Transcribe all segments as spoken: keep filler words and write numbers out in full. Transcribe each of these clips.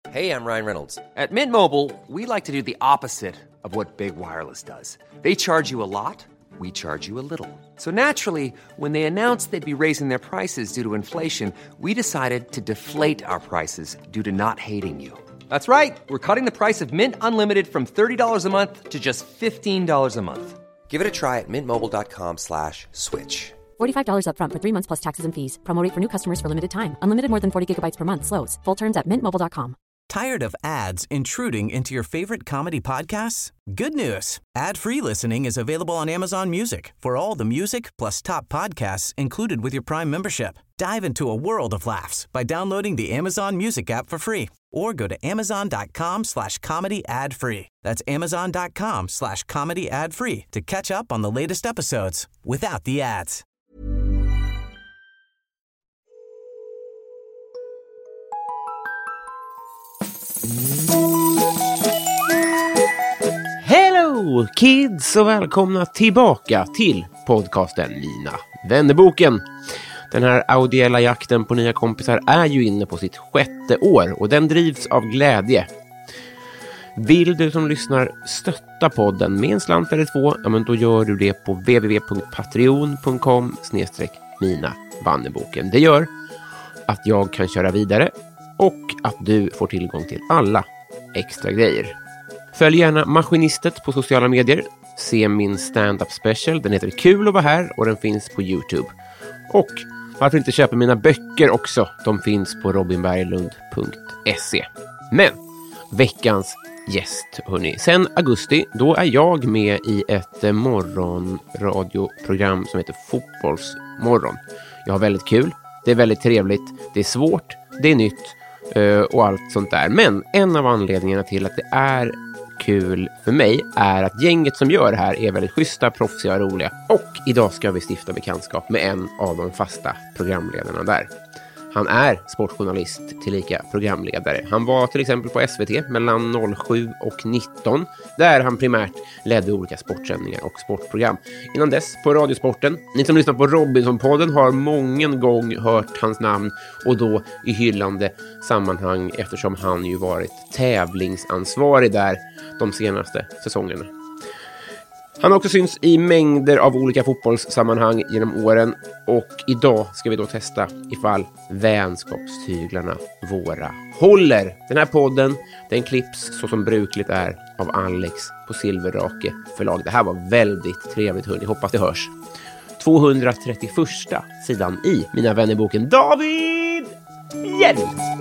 Hey, I'm Ryan Reynolds. At Mint Mobile, we like to do the opposite of what Big Wireless does. They charge you a lot, we charge you a little. So naturally, when they announced they'd be raising their prices due to inflation, we decided to deflate our prices due to not hating you. That's right. We're cutting the price of Mint Unlimited from thirty dollars a month to just fifteen dollars a month. Give it a try at mintmobile.com slash switch. forty-five dollars up front for three months plus taxes and fees. Promo rate for new customers for limited time. Unlimited more than forty gigabytes per month slows. Full terms at mint mobile dot com. Tired of ads intruding into your favorite comedy podcasts? Good news. Ad-free listening is available on Amazon Music for all the music plus top podcasts included with your Prime membership. Dive into a world of laughs by downloading the Amazon Music app for free or go to amazon.com slash comedy ad free. That's amazon.com slash comedy ad free to catch up on the latest episodes without the ads. Hello kids och välkomna tillbaka till podcasten Mina Vännerboken. Den här audiella jakten på nya kompisar är ju inne på sitt sjätte år och den drivs av glädje. Vill du som lyssnar stötta podden med en slant eller två, ja men då gör du det på w w w punkt patreon punkt com slash mina vännerboken. Det gör att jag kan köra vidare och att du får tillgång till alla extra grejer. Följ gärna Maskinistet på sociala medier. Se min stand-up special. Den heter Kul att vara här och den finns på YouTube. Och varför inte köpa mina böcker också? De finns på robinberglund punkt se. Men veckans gäst, hörni. Sen augusti, då är jag med i ett morgonradioprogram som heter Fotbollsmorgon. Jag har väldigt kul. Det är väldigt trevligt. Det är svårt. Det är nytt. Och allt sånt där. Men en av anledningarna till att det är kul för mig är att gänget som gör det här är väldigt schyssta, proffsiga och roliga. Och idag ska vi stifta bekantskap med en av de fasta programledarna där. Han är sportjournalist tillika programledare. Han var till exempel på S V T mellan noll sju och nitton där han primärt ledde olika sportsändningar och sportprogram. Innan dess på Radiosporten. Ni som lyssnar på Robinson-podden har många gång hört hans namn och då i hyllande sammanhang eftersom han ju varit tävlingsansvarig där de senaste säsongerna. Han har också syns i mängder av olika fotbollssammanhang genom åren och idag ska vi då testa ifall vänskapstyglarna våra håller. Den här podden, den klipps så som brukligt är av Alex på Silverrake förlag. Det här var väldigt trevligt, hörni. Hoppas det hörs. tvåhundratrettioförsta sidan i Mina Vännerboken. David Hjelm!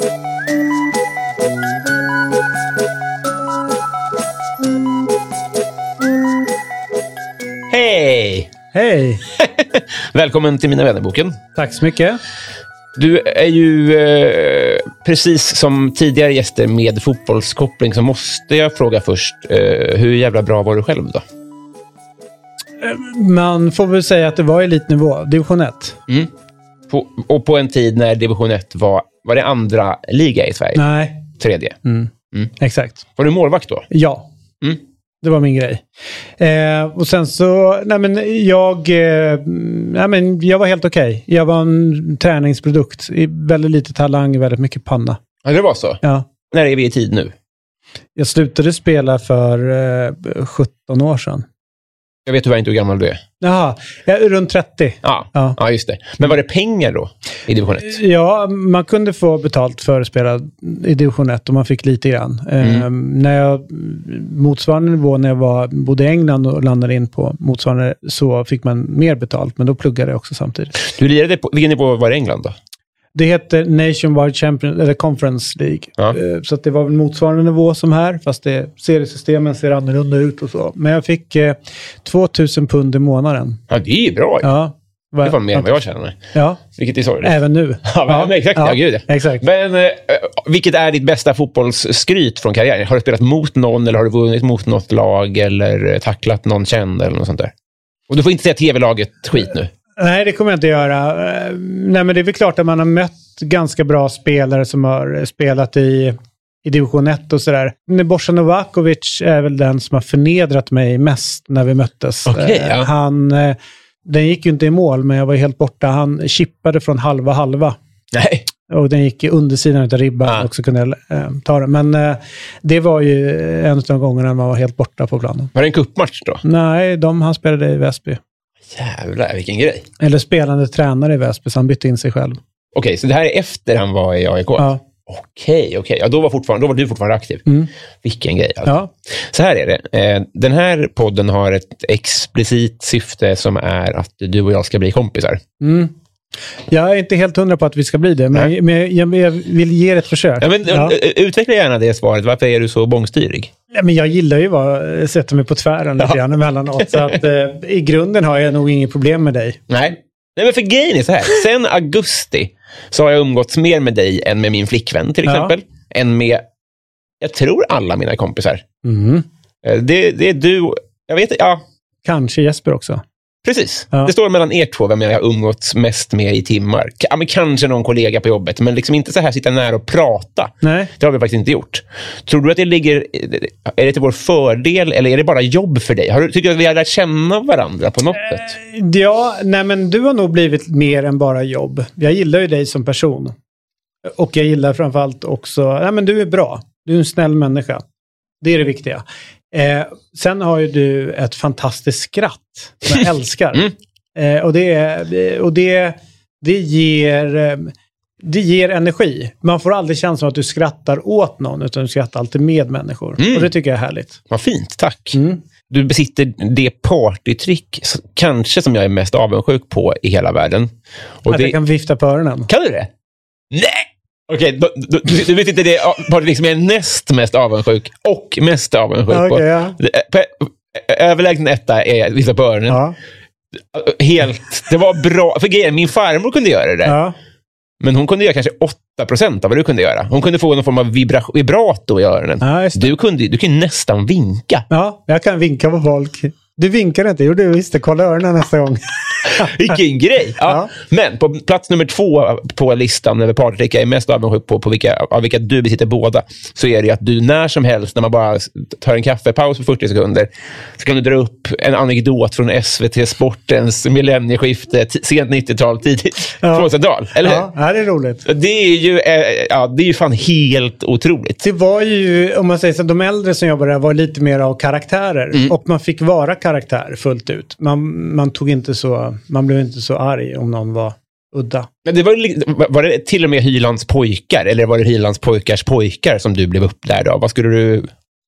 Hej! Hej! Välkommen till Mina Vännerboken. Tack så mycket. Du är ju eh, precis som tidigare gäster med fotbollskoppling, så måste jag fråga först, eh, hur jävla bra var du själv då? Man får väl säga att det var elitnivå, division ett. Mm. På, och på en tid när division ett var, var det andra liga i Sverige? Nej. Tredje? Mm. Mm. Exakt. Var du målvakt då? Ja. Mm. Det var min grej. Eh, och sen så, nej men jag, eh, nej men jag var helt okej. Okay. Jag var en träningsprodukt. Väldigt lite talang, väldigt mycket panna. Ja, det var så? Ja. När är vi i tid nu? Jag slutade spela för eh, sjutton år sedan. Jag vet tyvärr inte hur gammal du är. Jaha, jag är runt trettio. Ja, ja. ja, just det. Men var det pengar då i division ett? Ja, man kunde få betalt för att spela i division ett och man fick lite grann. Mm. Eh, när jag, motsvarande nivå när jag var, bodde i England och landade in på motsvarande så fick man mer betalt, men då pluggade jag också samtidigt. Du lirade på, vilken nivå var det i England då? Det heter Nationwide Champion eller Conference League. Ja. Så att det var motsvarande nivå som här, fast det, seriesystemen ser annorlunda ut och så. Men jag fick eh, tvåtusen pund i månaden. Ja, det är bra. Ja. Var, det var mer än vad jag känner. Ja. Vilket är sorgligt. Även nu. Ja, men, ja. exakt. Ja, ja, gud. Exakt. Men eh, vilket är ditt bästa fotbollsskryt från karriären? Har du spelat mot någon eller har du vunnit mot något lag eller tacklat någon känd eller något sånt där? Och du får inte säga tv-laget skit nu. Nej, det kommer jag inte göra. Nej, men det är väl klart att man har mött ganska bra spelare som har spelat i, i division ett och sådär. Bosan Novakovic är väl den som har förnedrat mig mest när vi möttes. Okay, ja. Han, den gick ju inte i mål, men jag var helt borta. Han chippade från halva halva. Nej. Och den gick i undersidan av ribban ah. och också kunde eh, ta den. Men eh, det var ju en av de gångerna man var helt borta på planen. Var det en cupmatch då? Nej, de, han spelade i Väsby. Jävlar, vilken grej. Eller spelande tränare i Väsby, så han bytte in sig själv. Okej, okay, så det här är efter han var i A I K? Ja. Okej, okay, okej. Okay. Ja, då var, fortfarande, då var du fortfarande aktiv. Mm. Vilken grej. Alltså. Ja. Så här är det. Eh, den här podden har ett explicit syfte som är att du och jag ska bli kompisar. Mm. Jag är inte helt hundra på att vi ska bli det, men, men jag, jag vill ge ett försök. Ja, men, ja. Utveckla gärna det svaret. Varför är du så bångstyrig? Ja, men jag gillar ju att sätta mig på tvären lite grann emellanåt. Så att, eh, i grunden har jag nog inget problem med dig. Nej. Nej, men för grejen är så här. Sen augusti så har jag umgåtts mer med dig än med min flickvän till exempel. Ja. Än med, jag tror, alla mina kompisar. Mm. Det, det är du, jag vet ja. Kanske Jesper också. Precis. Ja. Det står mellan er två vem jag har umgåtts mest med i timmar. Ja, men kanske någon kollega på jobbet, men liksom inte så här sitta nära och prata. Nej. Det har vi faktiskt inte gjort. Tror du att det ligger, är det till vår fördel eller är det bara jobb för dig? Har du, tycker du att vi har lärt känna varandra på något äh, sätt? Ja, nej men du har nog blivit mer än bara jobb. Jag gillar ju dig som person. Och jag gillar framförallt också, nej men du är bra. Du är en snäll människa. Det är det viktiga. Eh, sen har ju du ett fantastiskt skratt som jag älskar. Mm. Eh, och det, och det, det, ger, det ger energi. Man får aldrig känslan att du skrattar åt någon, utan du skrattar alltid med människor. Mm. Och det tycker jag är härligt. Vad fint, tack. Mm. Du besitter det partytrick kanske som jag är mest avundsjuk på i hela världen. Och att det... jag kan vifta på öronen. Kan du det? Nej! Okej, okay, du, du, du vet inte det partytrick som jag är näst mest avundsjuk och mest avundsjuk okay, på. Ja. Överlägsen etta är vissa på öronen. Ja. Helt, det var bra. För grejen, min farmor kunde göra det. Ja. Men hon kunde göra kanske åtta procent av vad du kunde göra. Hon kunde få någon form av vibra- vibrato i öronen. Ja, du kunde du kan nästan vinka. Ja, jag kan vinka på folk. Du vinkar inte, jo du visste, kolla öronen nästa gång. Vilken grej! Ja. Ja. Men på plats nummer två på listan över partytrick jag är mest avundsjuk på, på vilka, av vilka du besitter båda, så är det att du när som helst, när man bara tar en kaffepaus för fyrtio sekunder, så kan du dra upp en anekdot från S V T Sportens millennieskifte, t- sent nittiotal, tidigt ja. tvåtusental, eller ja, hur? Ja, det är roligt. Det är ju, eh, ja, det är ju fan helt otroligt. Det var ju, om man säger så, de äldre som jobbade där var lite mer av karaktärer. Mm. Och man fick vara karaktär fullt ut. Man, man tog inte så, man blev inte så arg om någon var udda. Men det var, var det till och med Hylands pojkar, eller var det Hylands pojkars pojkar som du blev upplärd av? Vad skulle du...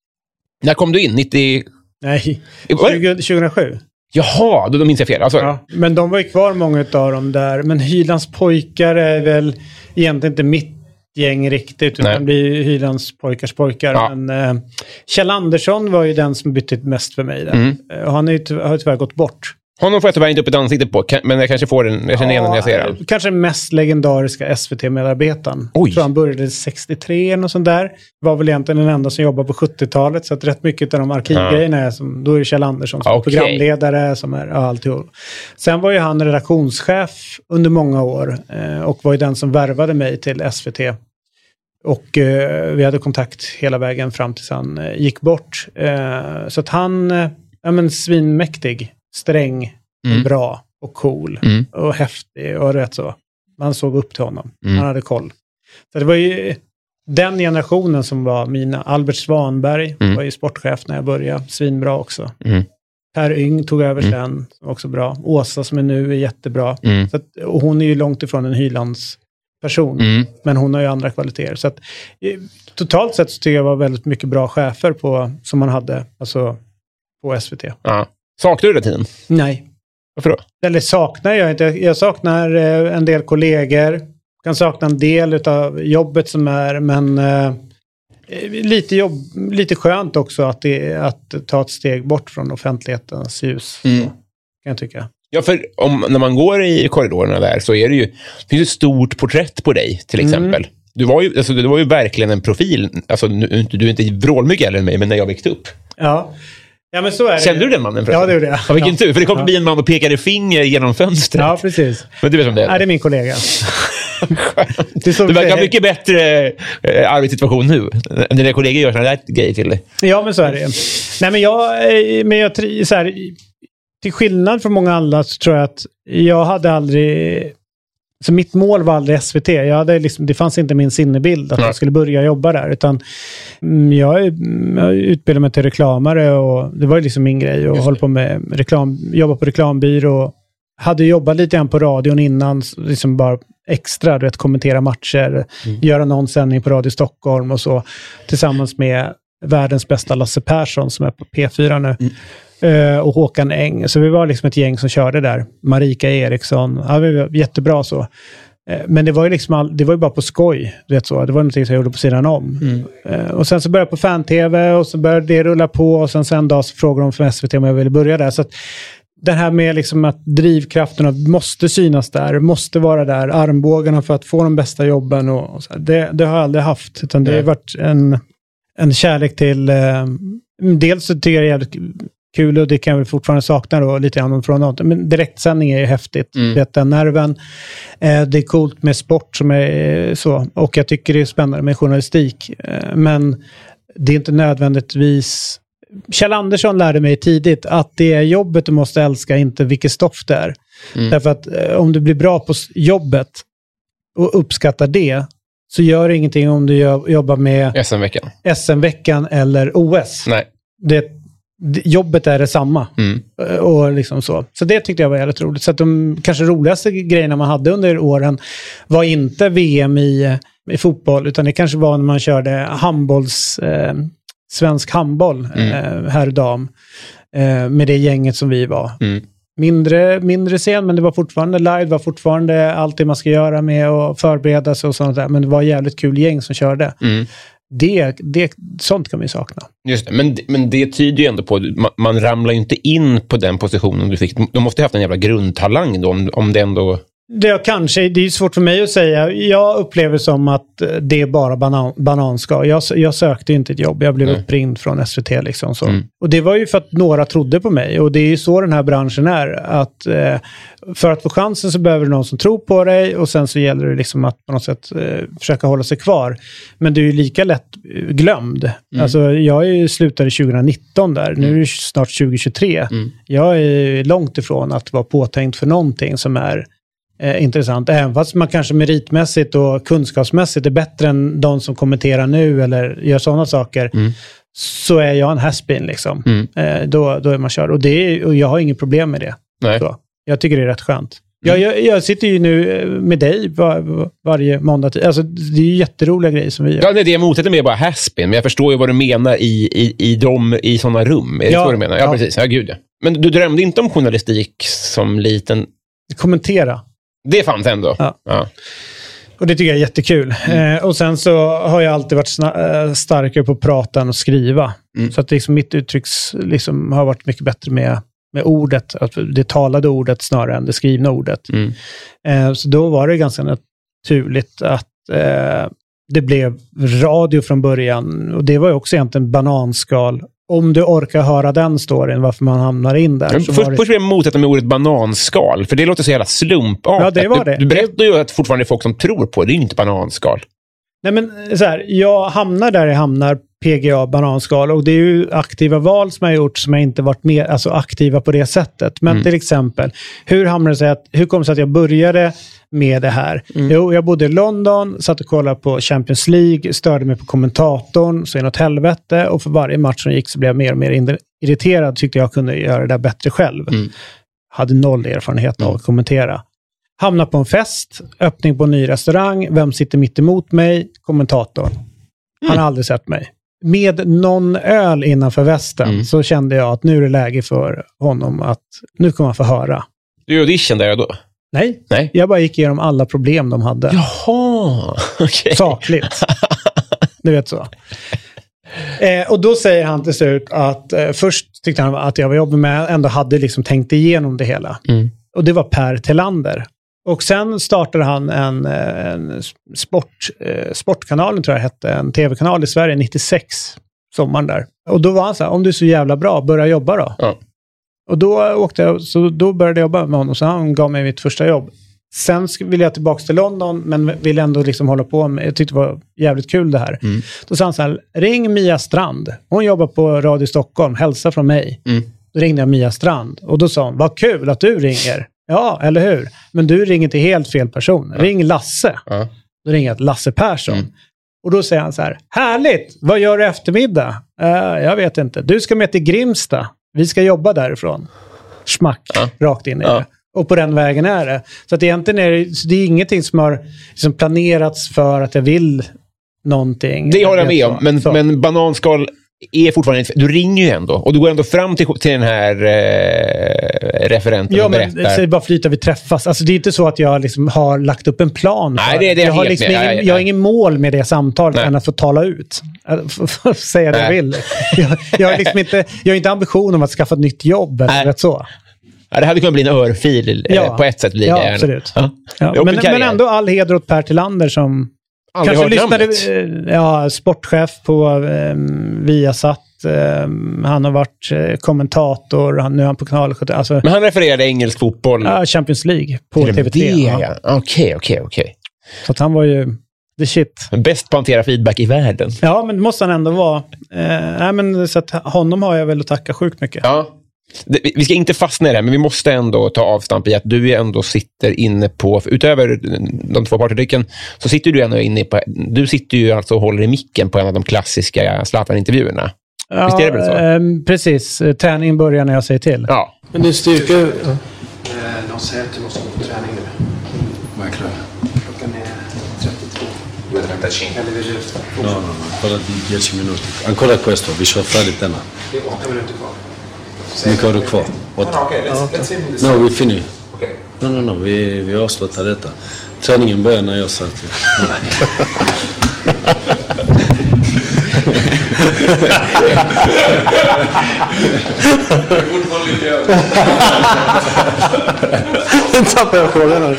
När kom du in? nittio... Nej, tjugohundrasju. Jaha, då, då minns jag fel. Alltså... Ja, men de var ju kvar många av dem där. Men Hylands pojkar är väl egentligen inte mitt gäng riktigt, utan det blir Hylands pojkars pojkar. Ja. Men eh, Kjell Andersson var ju den som betytt mest för mig där. Mm. Och han är ju tyvärr, har tyvärr gått bort. Honom får jag tyvärr inte upp ett ansikte på, men jag kanske får den, jag känner igen ja, när jag ser den. Kanske den mest legendariska S V T-medarbetaren. Jag tror han började sextiotre och sånt där. Var väl egentligen den enda som jobbade på sjuttiotalet, så att rätt mycket av de arkivgrejerna är som, då är det Kjell Andersson som okay. programledare som är ja, alltihop. Sen var ju han redaktionschef under många år eh, och var ju den som värvade mig till S V T. Och eh, vi hade kontakt hela vägen fram tills han eh, gick bort. Eh, så att han, eh, ja men svinmäktig. Sträng, mm. bra och cool mm. och häftig och rätt så. Man såg upp till honom. Mm. Han hade koll. Så det var ju den generationen som var mina. Albert Svanberg mm. var ju sportchef när jag började. Svinbra också. Mm. Per Yng tog över mm. sen. Också bra. Åsa som är nu är jättebra. Mm. Så att, och hon är ju långt ifrån en Hylands person. Mm. Men hon har ju andra kvaliteter. Så att, totalt sett så tycker jag var väldigt mycket bra chefer på, som man hade alltså, på S V T. Ja. Saknar du den tiden? Nej. Varför då? Eller saknar jag inte. Jag saknar eh, en del kollegor. Kan sakna en del av jobbet som är. Men eh, lite, jobb, lite skönt också att, det, att ta ett steg bort från offentlighetens ljus. Mm. Så, kan jag tycka. Ja, för om, när man går i korridorerna där så är det ju, det finns ett stort porträtt på dig till exempel. Mm. Du var ju, alltså, du var ju verkligen en profil. Alltså, nu, du är inte vrålmycket äldre än mig, men när jag växte upp. Ja. Ja, men så är det. Kände du den mannen förresten? Ja, det gjorde jag. Ja, vilken ja. tur, för det kom ja. förbi en man och pekade finger genom fönstret. Ja, precis. Men du vet om det är. Nej, det är min kollega. det du verkar ha mycket bättre äh, arbetssituation nu. När dina kollegor gör sådana där grejer till dig. Ja, men så är det. Nej, men jag, men jag så här, till skillnad från många andra så tror jag att jag hade aldrig Så mitt mål var aldrig S V T. Jag hade liksom, det fanns inte min sinnebild att Nej. jag skulle börja jobba där. Utan mm, jag, jag utbildade mig till reklamare och det var ju liksom min grej. Och hålla på med reklam, jobba på reklambyrå. Hade jobbat lite grann på radion innan, liksom bara extra, du vet, kommentera matcher, mm. göra någon sändning på Radio Stockholm och så. Tillsammans med världens bästa Lasse Persson som är på P fyra nu. Mm. Uh, och Håkan Eng. Så vi var liksom ett gäng som körde där. Marika Eriksson. Ja, vi var jättebra så. Uh, men det var ju liksom all, det var ju bara på skoj. Du vet så. Det var någonting som jag gjorde på sidan om. Mm. Uh, och sen så började jag på fan-tv och så började det rulla på och sen sen dag så frågade de från S V T om jag ville börja där. Så att det här med liksom att drivkrafterna måste synas där, måste vara där, armbågarna för att få de bästa jobben och, och så här. Det, det har jag aldrig haft. Utan det har varit en, en kärlek till uh, dels så tycker jag det är jävligt kul och det kan vi fortfarande sakna då lite grann från något. Men direktsändning är ju häftigt. Mm. Vet den nerven. Eh, det är coolt med sport som är eh, så. Och jag tycker det är spännande med journalistik. Eh, men det är inte nödvändigtvis... Kjell Andersson lärde mig tidigt att det är jobbet du måste älska, inte vilket stoff det är. Mm. Därför att eh, om du blir bra på jobbet och uppskattar det så gör det ingenting om du gör, jobbar med S M-veckan. S M-veckan eller O S. Nej. Det jobbet är detsamma. Mm. Och liksom så. Så det tyckte jag var väldigt roligt. Så att de kanske roligaste grejerna man hade under åren var inte V M i, i fotboll, utan det kanske var när man körde handbolls, eh, svensk handboll, mm. eh, herr dam, eh, med det gänget som vi var. Mm. Mindre, mindre sen, men det var fortfarande live, det var fortfarande allt det man ska göra med att förbereda sig och sånt där. Men det var jävligt kul gäng som körde. Mm. Det, det, sånt kan vi sakna. Just det, men, men det tyder ju ändå på man, man ramlar ju inte in på den positionen du fick. De måste ha haft en jävla grundtalang då, om, om det ändå... Det kanske, det är svårt för mig att säga. Jag upplever som att det är bara banan, bananskal. Jag, jag sökte inte ett jobb. Jag blev mm. uppringd från S V T liksom så. Mm. Och det var ju för att några trodde på mig. Och det är ju så den här branschen är. Att eh, för att få chansen så behöver du någon som tror på dig. Och sen så gäller det liksom att på något sätt eh, försöka hålla sig kvar. Men du är ju lika lätt glömd. Mm. Alltså jag är ju slutade tjugonitton där. Mm. Nu är det snart tjugohundratjugotre. Mm. Jag är långt ifrån att vara påtänkt för någonting som är Eh, intressant. Även fast man kanske meritmässigt och kunskapsmässigt är bättre än de som kommenterar nu eller gör sådana saker, mm. så är jag en has-been liksom. Mm. Eh, då, då är man kör. Och, det är, och jag har inget problem med det. Nej. Så, jag tycker det är rätt skönt. Mm. Jag, jag, jag sitter ju nu med dig var, varje måndag. Alltså, det är ju jätteroliga grejer som vi gör. Ja, det är det jag motsätter med bara has-been. Men jag förstår ju vad du menar i, i, i, de, i sådana rum. Är det ja, så du menar? Ja, ja. Precis. Ja, gud ja. Men du drömde inte om journalistik som liten... Kommentera. Det fanns ändå. Ja. Ja. Och det tycker jag är jättekul. Mm. Eh, och sen så har jag alltid varit sna- äh, starkare på att prata än att skriva. Mm. Så att liksom mitt uttrycks liksom har varit mycket bättre med, med ordet. Att det talade ordet snarare än det skrivna ordet. Mm. Eh, så då var det ganska naturligt att eh, det blev radio från början. Och det var ju också egentligen bananskal. Om du orkar höra den storyn, varför man hamnar in där. Men först, det... först vill jag motsätta med ordet bananskal, för det låter så jävla slumpartat. Ja, det var det. Du, du berättar ju att fortfarande är folk som tror på det, det är ju inte bananskal. Nej, men så här, jag hamnar där jag hamnar, P G A, bananskal, och det är ju aktiva val som jag har gjort som jag inte varit med, alltså aktiva på det sättet. Men mm. till exempel, hur hamnar det sig att, hur kom det sig att jag började med det här? Mm. Jo, jag bodde i London, satt och kollade på Champions League, störde mig på kommentatorn, så är något helvete, och för varje match som gick så blev jag mer och mer irriterad, tyckte jag kunde göra det där bättre själv. Mm. Hade noll erfarenhet av att kommentera. Hamna på en fest, öppning på en ny restaurang, vem sitter mitt emot mig? Kommentatorn. Han har aldrig sett mig. Med någon öl innanför västen mm. så kände jag att nu är det läge för honom att nu kommer han få höra. Du gjorde audition där då? Nej. Nej, jag bara gick igenom alla problem de hade. Jaha, okej. Okay. Sakligt. Du vet så. Eh, och då säger han till slut att eh, först tyckte han att jag var jobbig med, ändå hade liksom tänkt igenom det hela. Mm. Och det var Per Tillander. Och sen startade han en, en sport, eh, sportkanalen tror jag hette, en tv-kanal i Sverige nittiosex, sommaren där. Och då var han så här, om du är så jävla bra, börja jobba då. Ja. Och då åkte jag, så då började jag jobba med honom, så han gav mig mitt första jobb. Sen ville jag tillbaka till London, men ville ändå liksom hålla på med, jag tyckte det var jävligt kul det här. Mm. Då sa han så här, ring Mia Strand. Hon jobbar på Radio Stockholm, hälsa från mig. Mm. Då ringde jag Mia Strand. Och då sa hon, vad kul att du ringer. Ja, eller hur? Men du ringer till helt fel person. Ja. Ring Lasse. Ja. Då ringer jag till Lasse Persson. Mm. Och då säger han så här, härligt, vad gör du eftermiddag? Uh, jag vet inte. Du ska med till Grimsta. Vi ska jobba därifrån. Schmack, ja. Rakt in i ja. det. Och på den vägen är det. Så att egentligen är det, det är ingenting som har liksom planerats för att jag vill någonting. Det håller jag med om. Men, men bananskal är fortfarande... Du ringer ju ändå. Och du går ändå fram till, till den här eh, referenten ja, och berättar. Ja, men bara flyta vi träffas. Alltså det är inte så att jag liksom har lagt upp en plan. Nej, det är det jag, har liksom ingen, jag, jag har ingen mål med det samtalet nej. än att få tala ut. Få säga det jag vill. Jag, jag, har liksom inte, jag har inte ambition om att skaffa ett nytt jobb. Eller rätt så. Ja, det hade kunnat bli en örfil ja. på ett sätt. Blir ja, det absolut. Ja. Ja. Men, men ändå all heder åt Per Tillander som aldrig kanske lyssnade. Ja, sportchef på um, Viasat. Um, han har varit uh, kommentator. Han, nu är han på kanal sjuttio. Alltså, men han refererade engelsk fotboll? Ja, Champions League på T V tre. Ja. Okej, okej, okej. Så att han var ju the shit. Bäst på att hantera feedback i världen. Ja, men det måste han ändå vara. Uh, nej, men, så att honom har jag väl att tacka sjukt mycket. Ja. Vi ska inte fastna i det, men vi måste ändå ta avstamp i att du ändå sitter inne på, utöver de två partydrycken, så sitter du ändå inne på, du sitter ju alltså och håller i micken på en av de klassiska Zlatan-intervjuerna. Ja, visst är det väl så? Eh, precis. Träningen börjar när jag säger till. Ja. Men det är styrka... Ja. De säger att du måste gå på träning nu. Verkligen. Klockan är trettiotvå. Eller vill du? No, no, no. Ancora dieci minuti. Ancora questo, vi kör färdigt denna. Det är åtta minuter kvar. Mycket har du kvar? No, no, okay, let's, let's see this. No, we finish. Okay. No, no, no, vi, vi avslutar detta. Träningen börjar när jag sagt det. Nu tappar jag frågan.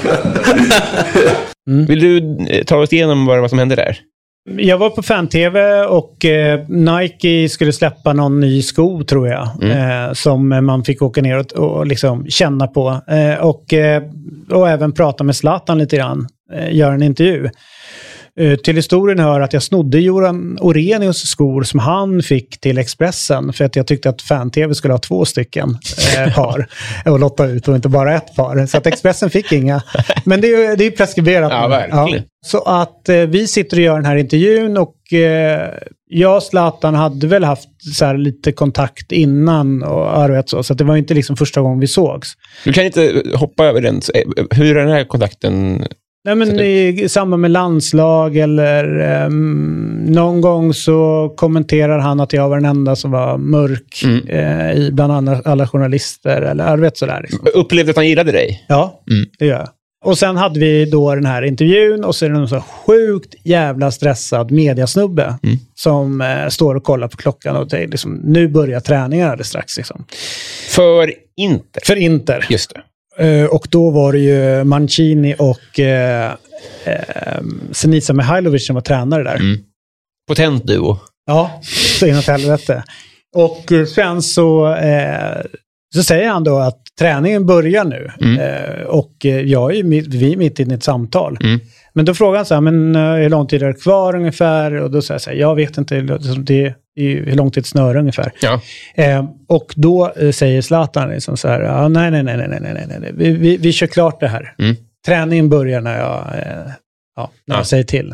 Mm. Vill du ta oss igenom vad, vad som hände där? Jag var på fan-tv och eh, Nike skulle släppa någon ny sko, tror jag. Mm. Eh, som man fick åka ner och, och liksom känna på. Eh, och, eh, och även prata med Zlatan lite grann. Eh, göra en intervju. Eh, till historien hör att jag snodde Joran Orenius skor som han fick till Expressen. För att jag tyckte att fan-tv skulle ha två stycken eh, par. Och lotta ut och inte bara ett par. Så att Expressen fick inga. Men det är ju preskriberat. Ja, verkligen. Ja. Så att eh, vi sitter och gör den här intervjun och eh, jag och Zlatan hade väl haft så här, lite kontakt innan och vet så. Så att det var inte liksom första gången vi sågs. Du kan inte hoppa över den. Hur är den här kontakten? Nej, men i samband med landslag eller um, någon gång så kommenterar han att jag var den enda som var mörk mm. eh, i bland annat alla journalister eller jag vet sådär. Liksom. Upplevde att han gillade dig? Ja, mm. det gör jag. Och sen hade vi då den här intervjun och så är det någon så sjukt jävla stressad mediasnubbe mm. som eh, står och kollar på klockan och säger liksom, nu börjar träningarna det strax. Liksom. För Inter? För Inter. Just det. Uh, och då var det ju Mancini och uh, uh, Senisa Mihailovic som var tränare där. Mm. Potent duo. Ja, så inåt helvete. Och uh, sen så, uh, så säger han då att träningen börjar nu. Mm. Uh, och uh, jag är mitt, vi är mitt i ett samtal. Mm. Men då frågar han så här, men uh, hur lång tid är det kvar ungefär? Och då säger jag så här, jag vet inte, det i hur långt ett snöre ungefär. Ja. Eh, och då eh, säger Zlatan liksom så här, ah, nej, nej, nej, nej, nej, nej, nej. Vi, vi, vi kör klart det här. Mm. Träningen börjar när jag, eh, ja, när ja. jag säger till.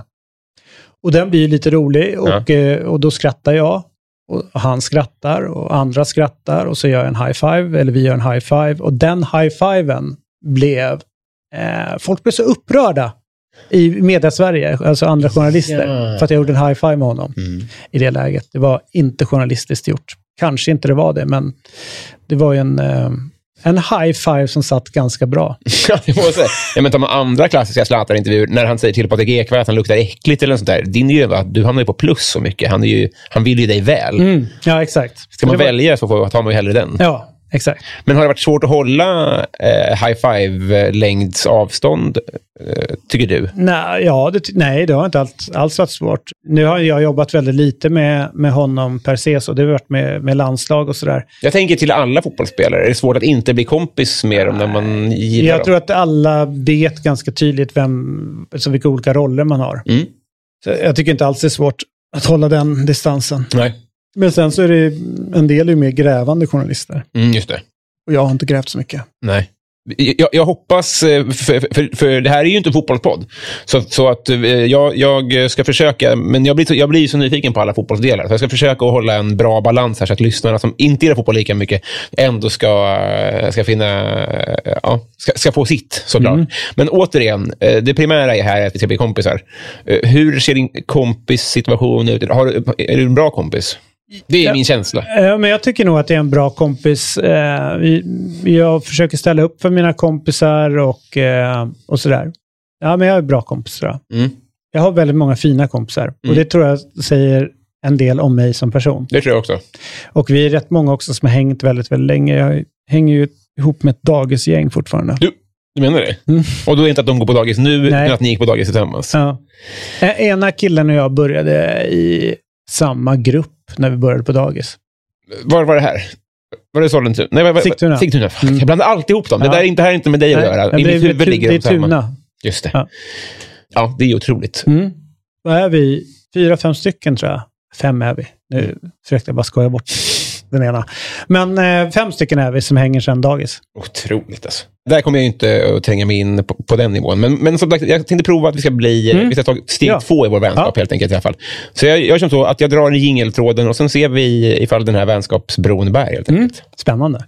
Och den blir lite rolig och, ja. eh, och då skrattar jag. Och han skrattar och andra skrattar och så gör jag en high five, eller vi gör en high five. Och den high fiven blev, eh, folk blev så upprörda i media-Sverige, alltså andra journalister, ja. för att jag gjorde en high five med honom mm. i det läget. Det var inte journalistiskt gjort. Kanske inte det var det, men det var ju en, en high five som satt ganska bra. Ja, det måste säga. Jag menar, de andra klassiska Zlatan-intervjuer, när han säger till Patrik Ekwall att han luktar äckligt eller något sånt där, din är ju att du hamnar ju på plus så mycket. Han, är ju, han vill ju dig väl. Mm. Ja, exakt. Ska man var... välja så får, tar man ju hellre den. Ja, exakt. Men har det varit svårt att hålla eh, high five-längds avstånd, eh, tycker du? Nej, ja, det, nej, det har inte alls, alls varit svårt. Nu har jag jobbat väldigt lite med, med honom per se, så det har varit med, med landslag och sådär. Jag tänker till alla fotbollsspelare. Är det svårt att inte bli kompis med dem när man gillar Jag dem? tror att alla vet ganska tydligt vem, alltså vilka olika roller man har. Mm. Så jag tycker inte alls det är svårt att hålla den distansen. Nej. Men sen så är det en del ju mer grävande journalister. Mm, just det. Och jag har inte grävt så mycket. Nej. Jag, jag hoppas, för, för, för det här är ju inte en fotbollspodd, så, så att jag, jag ska försöka, men jag blir, jag blir så nyfiken på alla fotbollsdelar, så jag ska försöka att hålla en bra balans här så att lyssnarna som inte gillar fotboll lika mycket ändå ska, ska finna, ja, ska, ska få sitt, såklart. Mm. Men återigen, det primära är här att vi ska bli kompisar. Hur ser din kompis situation ut? Har, är du en bra kompis? Det är ja, min känsla. Ja, men jag tycker nog att det är en bra kompis. Jag försöker ställa upp för mina kompisar och, och sådär. Ja, men jag är bra kompis, tror jag. Mm. Jag har väldigt många fina kompisar. Mm. Och det tror jag säger en del om mig som person. Det tror jag också. Och vi är rätt många också som har hängt väldigt, väldigt länge. Jag hänger ju ihop med ett dagisgäng fortfarande. Du, du menar det? Mm. Och då är inte att de går på dagis nu, Nej. utan att ni gick på dagis tillsammans? Ja. Ena killen och jag började i samma grupp när vi började på dagis. Var var det här? Var det Sollentuna? Nej, var, var, Sigtuna. Sigtuna. Mm. Jag blandar alltid ihop dem. Ja. Det där är inte, här är inte med dig att göra. Nej, I mitt huvud ligger de samma. Tuna. Just det. Ja. ja, det är otroligt. Mm. Vad är vi? Fyra, fem stycken tror jag. Fem är vi. Nu mm. försökte jag bara skoja bort den ena. Men eh, fem stycken är vi som hänger sedan dagis. Otroligt alltså. Där kommer jag inte att tränga mig in på, på den nivån. Men, men som sagt, jag tänkte prova att vi ska bli mm. vi ska ta steg ja. två i vår vänskap ja. helt enkelt i alla fall. Så jag, jag känner så att jag drar i jingeltråden och sen ser vi ifall den här vänskapsbron bär helt enkelt. Mm. Spännande.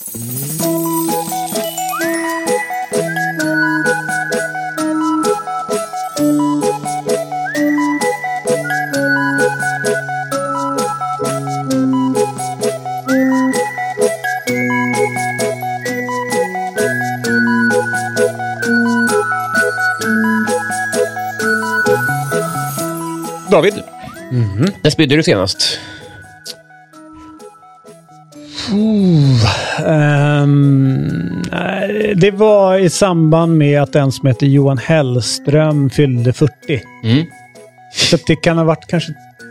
David, mm-hmm. när spydde du senast? Uh, um, det var i samband med att en som heter Johan Hellström fyllde fyrtio. Mm. Så det kan ha varit kanske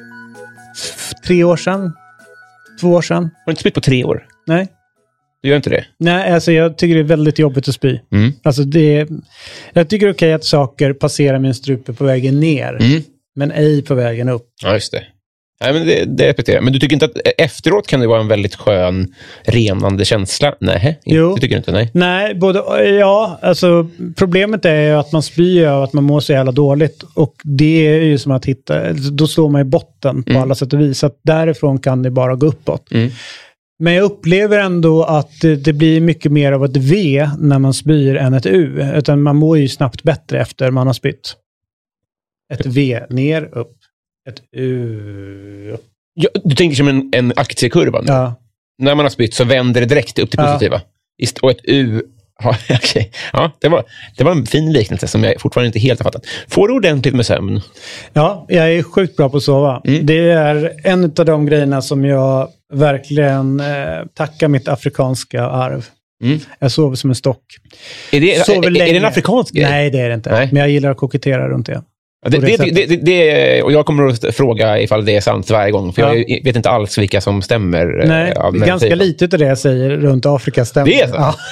tre år sedan. Två år sedan. Har du inte spytt på tre år? Nej. Du gör inte det? Nej, alltså jag tycker det är väldigt jobbigt att spy. Mm. Alltså det, jag tycker det är okej att saker passerar min strupe på vägen ner. Mm. Men ej på vägen upp. Ja, just det. Nej, men det, det repeterar. Men du tycker inte att efteråt kan det vara en väldigt skön, renande känsla? Nej, jo. Du tycker inte, nej? Nej, både, ja, alltså problemet är ju att man spyr och att man mår så jävla dåligt. Och det är ju som att hitta, då slår man i botten på mm. alla sätt och vis. Så att därifrån kan det bara gå uppåt. Mm. Men jag upplever ändå att det, det blir mycket mer av ett V när man spyr än ett U. Utan man mår ju snabbt bättre efter man har spytt. Ett V ner, upp. Ett U, upp. Ja, du tänker som en, en aktiekurva nu. Ja. När man har spytt så vänder det direkt upp till positiva. Ja. Och ett U... Ja, okay. ja, det, var, det var en fin liknelse som jag fortfarande inte helt har fattat. Får du ordentligt med sömn? Ja, jag är sjukt bra på att sova. Mm. Det är en av de grejerna som jag verkligen eh, tackar mitt afrikanska arv. Mm. Jag sover som en stock. Är det, är, är det en afrikansk grej? Nej, det är det inte. Nej. Men jag gillar att kokettera runt det. Det, det, det, det, det, och jag kommer att fråga ifall det är sant varje gång. För ja. jag vet inte alls vilka som stämmer. Nej, av ganska tiden. Lite av det jag säger runt Afrika stämmer. Det är så? Ja.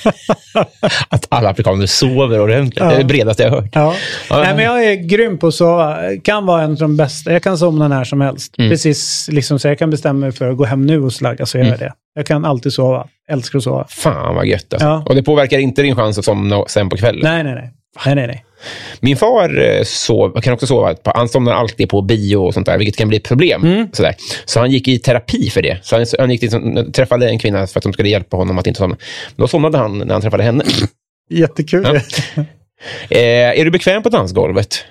Att alla afrikaner sover ordentligt. Ja. Det är det bredaste jag har hört. Ja. Ja. Nej, men jag är grym på att sova. Kan vara en av de bästa. Jag kan somna när som helst. Mm. Precis liksom, så jag kan bestämma mig för att gå hem nu och slagga, så gör jag mm. det. Jag kan alltid sova. Älskar att sova. Fan vad gött alltså. Ja. Och det påverkar inte din chans att somna sen på kvällen? Nej, nej, nej. Nej, nej, nej. Min far sov, kan också sova. Han somnar alltid på bio och sånt där, vilket kan bli ett problem. Mm. Sådär. Så han gick i terapi för det. Så han, han gick till, träffade en kvinna för att de skulle hjälpa honom att inte somna. Då somnade han när han träffade henne. Jättekul. Ja. eh, är du bekväm på dansgolvet?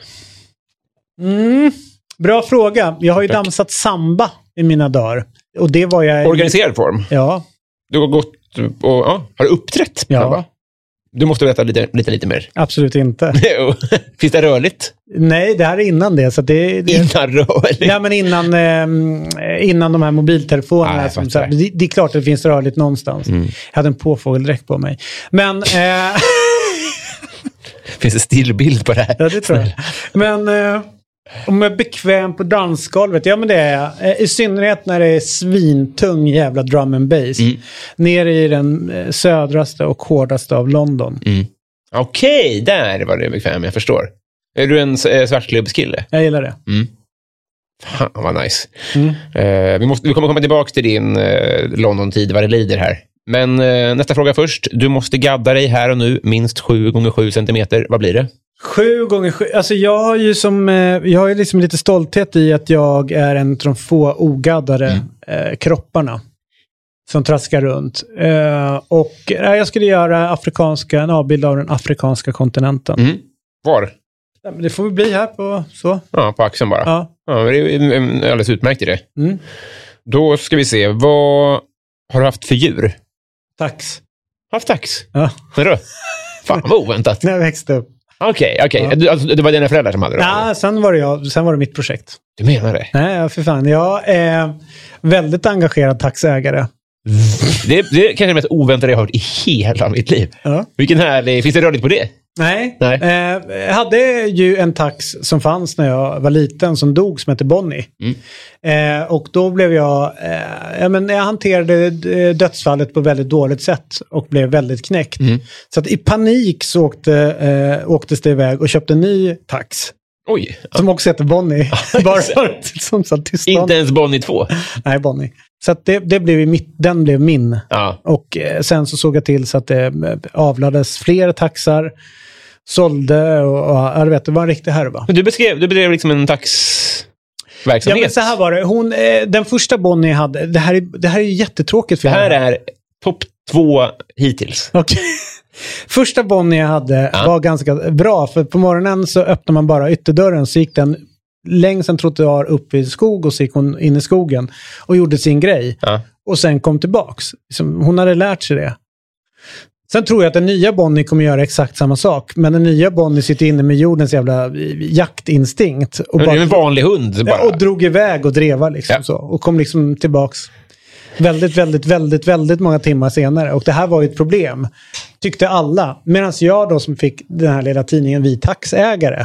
Mm. Bra fråga. Jag har ju Tack. dansat samba i mina dagar. Och det var jag... Organiserad form? Ja. Du har gått och ja, har du uppträtt? Ja. Du måste veta lite, lite, lite mer. Absolut inte. Finns det rörligt? Nej, det här är innan det. Så det, det innan rörligt? Nej, men innan, eh, innan de här mobiltelefonerna. Ah, som, så, det, det är klart att det finns rörligt någonstans. Mm. Jag hade en påfågeldräkt på mig. Men... Eh, finns det stillbild på det här? Ja, det tror jag. Men... Eh, om jag är bekväm på dansgolvet, ja men det är jag. I synnerhet när det är svintung jävla drum and bass. Mm. Nere i den södraste och hårdaste av London. Mm. Okej, okay, där var det bekväm, jag förstår. Är du en äh, svartklubbskille? Jag gillar det. Mm. Fan vad nice. Mm. Uh, vi, måste, vi kommer komma tillbaka till din uh, London-tid vad det lider här. Men eh, nästa fråga först. Du måste gadda dig här och nu minst sju gånger sju centimeter. Vad blir det? Sju gånger sju. Alltså jag har ju som, eh, jag har ju liksom lite stolthet i att jag är en av de få ogaddade mm. eh, kropparna som traskar runt. Eh, och eh, jag skulle göra afrikanska, en avbild av den afrikanska kontinenten. Mm. Var? Ja, men det får vi bli här på så. Ja, på axeln bara. Ja. Ja, det är alldeles utmärkt i det. Mm. Då ska vi se. Vad har du haft för djur? Tax. Haft tax? Ja. Vadå? Fan, vad oväntat. När jag växte upp. Okej, okay, okej. Okay. Ja. Alltså, det var dina föräldrar som hade det? Ja, sen var det jag. Sen var det mitt projekt. Du menar det? Nej, för fan. Jag är väldigt engagerad taxägare. Det, det är kanske det mest oväntade jag har hört i hela mitt liv. Ja. Vilken härlig... Finns det rörligt på det? Nej. Nej. Eh, jag hade ju en tax som fanns när jag var liten som dog som hette Bonnie. Mm. Eh, och då blev jag... Eh, ja, men jag hanterade dödsfallet på väldigt dåligt sätt och blev väldigt knäckt. Mm. Så att i panik så åkte, eh, åktes det iväg och köpte en ny tax. Oj. Som också heter Bonnie. Bara som så inte ens Bonnie två? Nej, Bonnie. Så att det, det blev mitt, den blev min. Ja. Och eh, sen så såg jag till så att det avlades fler taxar. Sålde och, och jag vet, det var en riktig härva. Men du beskrev, du bedrev liksom en taxverksamhet. Ja, men så här var det. Hon, eh, den första Bonnie hade, det här är, det här är jättetråkigt för det här är topp två hittills. Okej. Okay. Första Bonnie jag hade ja. var ganska bra, för på morgonen så öppnade man bara ytterdörren så gick den längs en trottoar upp i skog och så gick hon in i skogen och gjorde sin grej. Ja. Och sen kom tillbaks. Hon hade lärt sig det. Sen tror jag att den nya Bonnie kommer göra exakt samma sak. Men den nya Bonnie sitter inne med jordens jävla jaktinstinkt. Och bara, det är en vanlig hund. Bara. Och drog iväg och dreva liksom ja. så. Och kom liksom tillbaks väldigt, väldigt, väldigt, väldigt många timmar senare. Och det här var ju ett problem. Tyckte alla. Medan jag då som fick den här lilla tidningen Vi taxägare.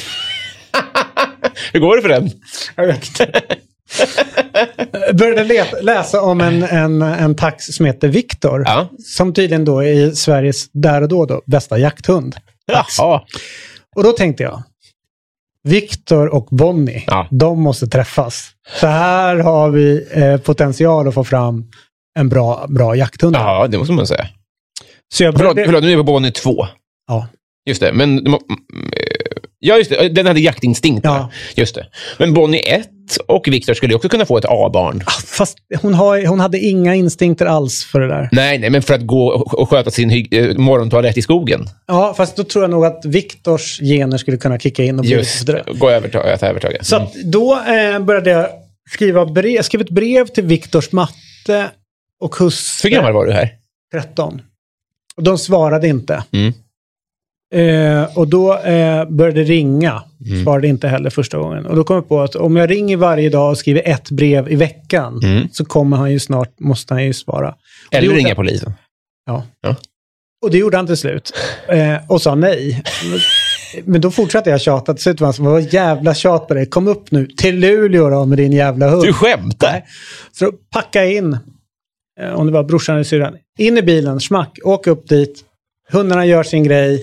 Hur går det för den? Jag vet inte. Började lä- läsa om en, en, en tax som heter Victor. Ja. Som tydligen då är Sveriges där och då, då bästa jakthund. Ja. Och då tänkte jag, Victor och Bonnie, ja. de måste träffas. Så här har vi eh, potential att få fram en bra, bra jakthund. Ja, det måste man säga. Så jag började... Förlåt, nu är vi på Bonnie två. Ja. Just det, men... Ja, just det. Den hade jaktinstinkt. Ja. Just det. Men Bonnie ett och Victor skulle också kunna få ett A-barn. Fast hon, har, hon hade inga instinkter alls för det där. Nej, nej, men för att gå och sköta sin hy- morgontoalett i skogen. Ja, fast då tror jag nog att Victors gener skulle kunna kicka in och bli just det. Gå över till att övertaga. Mm. Så att då eh, började jag skriva brev. Jag skrev ett brev till Victors matte och husse. Hur gammal var du här? tretton. Och de svarade inte. Mm. Eh, och då eh, började det ringa. Mm. Svarade inte heller första gången. Och då kom jag på att om jag ringer varje dag och skriver ett brev i veckan mm. så kommer han ju snart, måste han ju svara. Och eller ringa polisen. Ja. ja. Och det gjorde han till slut. Eh, och sa nej. Men då fortsatte jag tjata. Till slut var han som var jävla tjat på dig. Kom upp nu till Luleå då med din jävla hund. Du skämtar? Nej. Så då packa in. Eh, om det var brorsan eller syrran. In i bilen, smack, åk upp dit. Hundarna gör sin grej.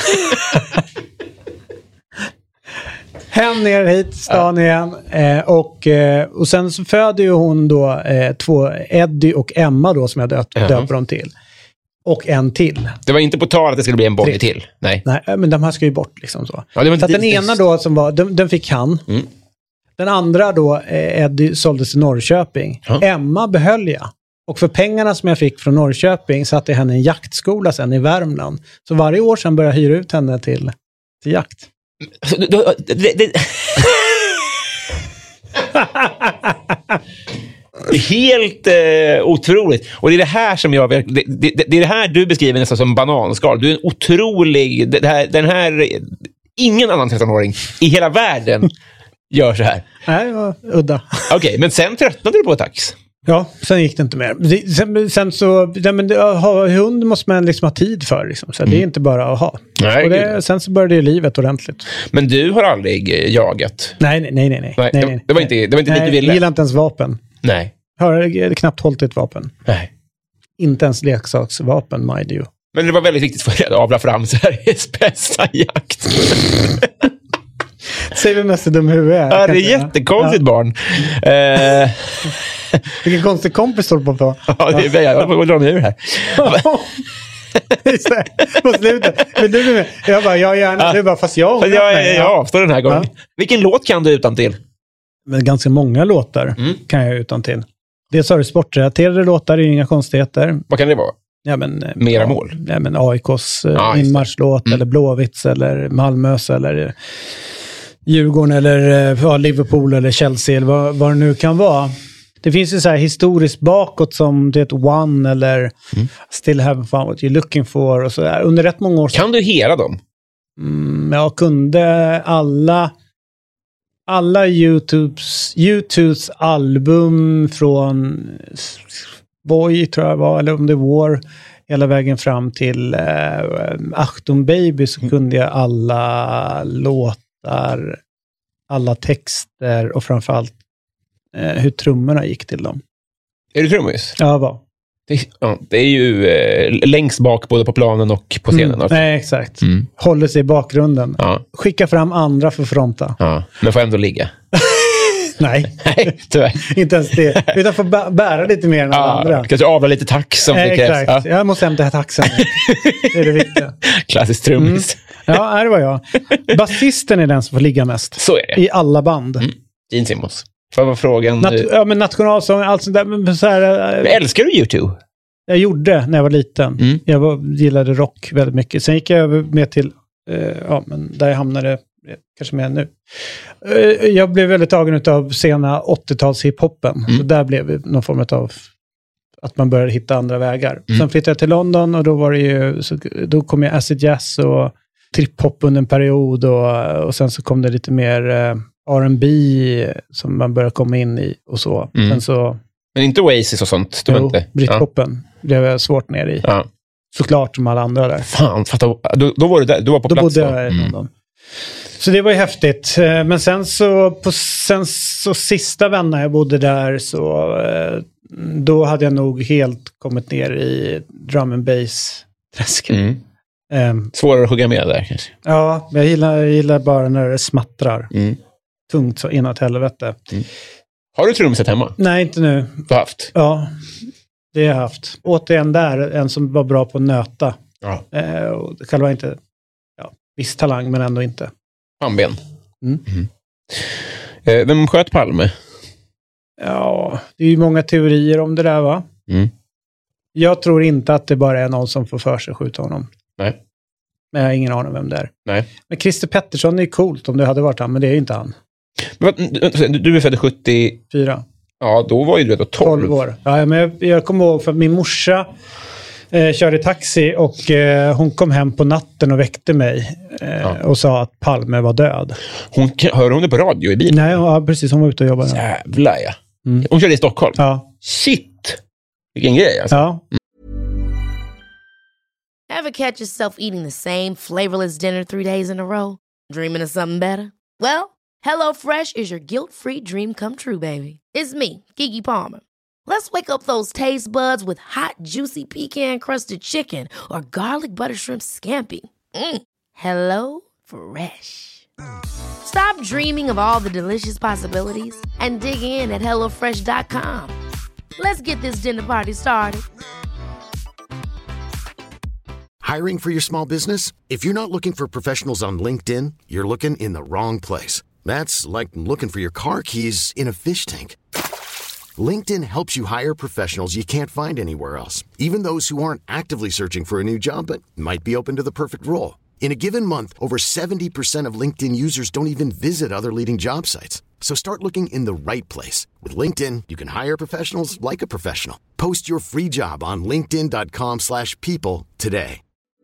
Hem ner hit, stan igen. Eh, och, eh, och sen så föder ju hon då eh, två, Eddie och Emma då, som jag döpt, uh-huh. döper dem till. Och en till. Det var inte på tal att det skulle bli en Bonnie till. Nej. Nej, men de här ska ju bort liksom så. Ja, det var så att den ena då som var, den, den fick han. Mm. Den andra då, eh, Eddie, såldes till Norrköping. Uh-huh. Emma behöll jag. Och för pengarna som jag fick från Norrköping satte jag henne i en jaktskola sen i Värmland. Så varje år sedan började jag hyra ut henne till, till jakt. Det, det, det... det är helt eh, otroligt. Och det är det här som jag... Det, det, det är det här du beskriver nästan som bananskal. Du är en otrolig... Det här, den här... Ingen annan tretton-åring i hela världen gör så här. Nej, det var udda. Okej, okay, men sen tröttnade du på tax. Ja, sen gick det inte mer. Sen, sen så, ja, men ha hund måste man liksom ha tid för. Liksom, så mm. det är inte bara att ha. Nej, och det, sen så började ju livet ordentligt. Men du har aldrig jagat? Nej, nej, nej. nej, nej, nej, nej, nej. Det var inte, det var inte nej, dit du ville? Jag gillar inte ens vapen. Nej. Jag har knappt hållit ett vapen. Nej. Inte ens leksaksvapen, mind you. Men det var väldigt viktigt för dig att avla fram Sveriges bästa jakt. Säg vem mest är dum i huvudet är. Ja, det är jättekonstigt ja. barn. Eh... Vilken konstig kompis står på på. Ja, det är jag får dra mig ur här. På slutet. Men du är med. Jag bara, jag gärna. Du bara, fast jag fast jag, jag, jag avstår den här gången. Ja. Vilken låt kan du utan till? Men ganska många låtar mm. kan jag utan till. Dels har du sportrelaterade låtar, det är inga konstigheter. Vad kan det vara? Ja, men, Mera ja, mål? Ja, men A I K:s ah, inmarschlåt mm. eller Blåvitts eller Malmös eller Djurgården eller ja, Liverpool eller Chelsea eller vad, vad det nu kan vara. Det finns ju så här historiskt bakåt som det One eller mm. Still Haven't Found What You're Looking For och så där. Under rätt många år. Kan du hela dem? Mm, jag kunde alla alla YouTubes YouTubes album från Boy tror jag var, eller om det var hela vägen fram till eh, Achtung Baby så mm. kunde jag alla låtar, alla texter och framförallt eh, hur trummorna gick till dem. Är du trummis? Ja, va. Det, ja, det är ju eh, längst bak både på planen och på scenen. Mm, nej, exakt. Mm. Håller sig i bakgrunden. Ja. Skicka fram andra för fronta. Ja, men får ändå ligga. Nej, Nej tyvärr. Inte ens det. Utan får bä- bära lite mer än alla ja, andra. Kanske avla lite tax som eh, det krävs. Exakt, ja. Jag måste hämta taxen. Det är det viktiga. Klassiskt trummis. Mm. Ja, det var jag. Basisten är den som får ligga mest. Så är det. I alla band. Mm. Gene Simmons. Vad var frågan? Nat- ja, men nationalsång, allt sånt där. Men så här, men älskar du YouTube? Jag gjorde när jag var liten. Mm. Jag var, gillade rock väldigt mycket. Sen gick jag över med till, eh, ja, men där jag hamnade kanske mer nu. Eh, jag blev väldigt tagen av sena åttio-tals hiphoppen. Mm. Så där blev det någon form av att man började hitta andra vägar. Mm. Sen flyttade jag till London och då var det ju, så, då kom jag acid jazz och trip-hop under en period och, och sen så kom det lite mer eh, R and B som man började komma in i och så. Mm. Sen så men inte Oasis och sånt? Du jo, inte? Britpopen ja. Blev jag svårt ner i. Ja. Såklart som alla andra där. Fan, fatta, då, då var du där, du var på då plats bodde jag i London. Mm. Så det var ju häftigt. Men sen så, på, sen så sista vänner jag bodde där så då hade jag nog helt kommit ner i drum and bass träsket. Mm. Um, Svårare att hugga med där kanske? Ja, jag gillar, jag gillar bara när det smattrar. Mm. Tungt så inåt helvete. Mm. Har du trumset hemma? Nej, inte nu. Du har haft? Ja, det har jag haft. Återigen där, en som var bra på att nöta. Ja. Eh, och själva inte, ja, viss talang men ändå inte. Pannben. Mm. Mm. Eh, vem sköt Palme? Ja, det är ju många teorier om det där va? Mm. Jag tror inte att det bara är någon som får för sig att skjuta honom. Nej. Men jag har ingen aning om vem det är. Nej. Men Christer Pettersson är ju coolt om det hade varit han, men det är ju inte han. Men, du är född sjuttiofyra. Ja, då var ju du då tolv. tolv år. Ja, men jag, jag kommer ihåg för att min morsa eh, körde taxi och eh, hon kom hem på natten och väckte mig eh, ja. och sa att Palme var död. Hon, hör hon det på radio i bilen? Nej, ja, precis. Hon var ute och jobbade. Jävlar, ja. Mm. Hon körde i Stockholm? Ja. Shit! Vilken grej alltså. Ja. Mm. Ever catch yourself eating the same flavorless dinner three days in a row? Dreaming of something better? Well, HelloFresh is your guilt-free dream come true, baby. It's me, Keke Palmer. Let's wake up those taste buds with hot, juicy pecan-crusted chicken or garlic butter shrimp scampi. Mm. Hello Fresh. Stop dreaming of all the delicious possibilities and dig in at hello fresh dot com. Let's get this dinner party started. Hiring for your small business? If you're not looking for professionals on LinkedIn, you're looking in the wrong place. That's like looking for your car keys in a fish tank. LinkedIn helps you hire professionals you can't find anywhere else, even those who aren't actively searching for a new job but might be open to the perfect role. In a given month, over seventy percent of LinkedIn users don't even visit other leading job sites. So start looking in the right place. With LinkedIn, you can hire professionals like a professional. Post your free job on linkedin dot com slash people today.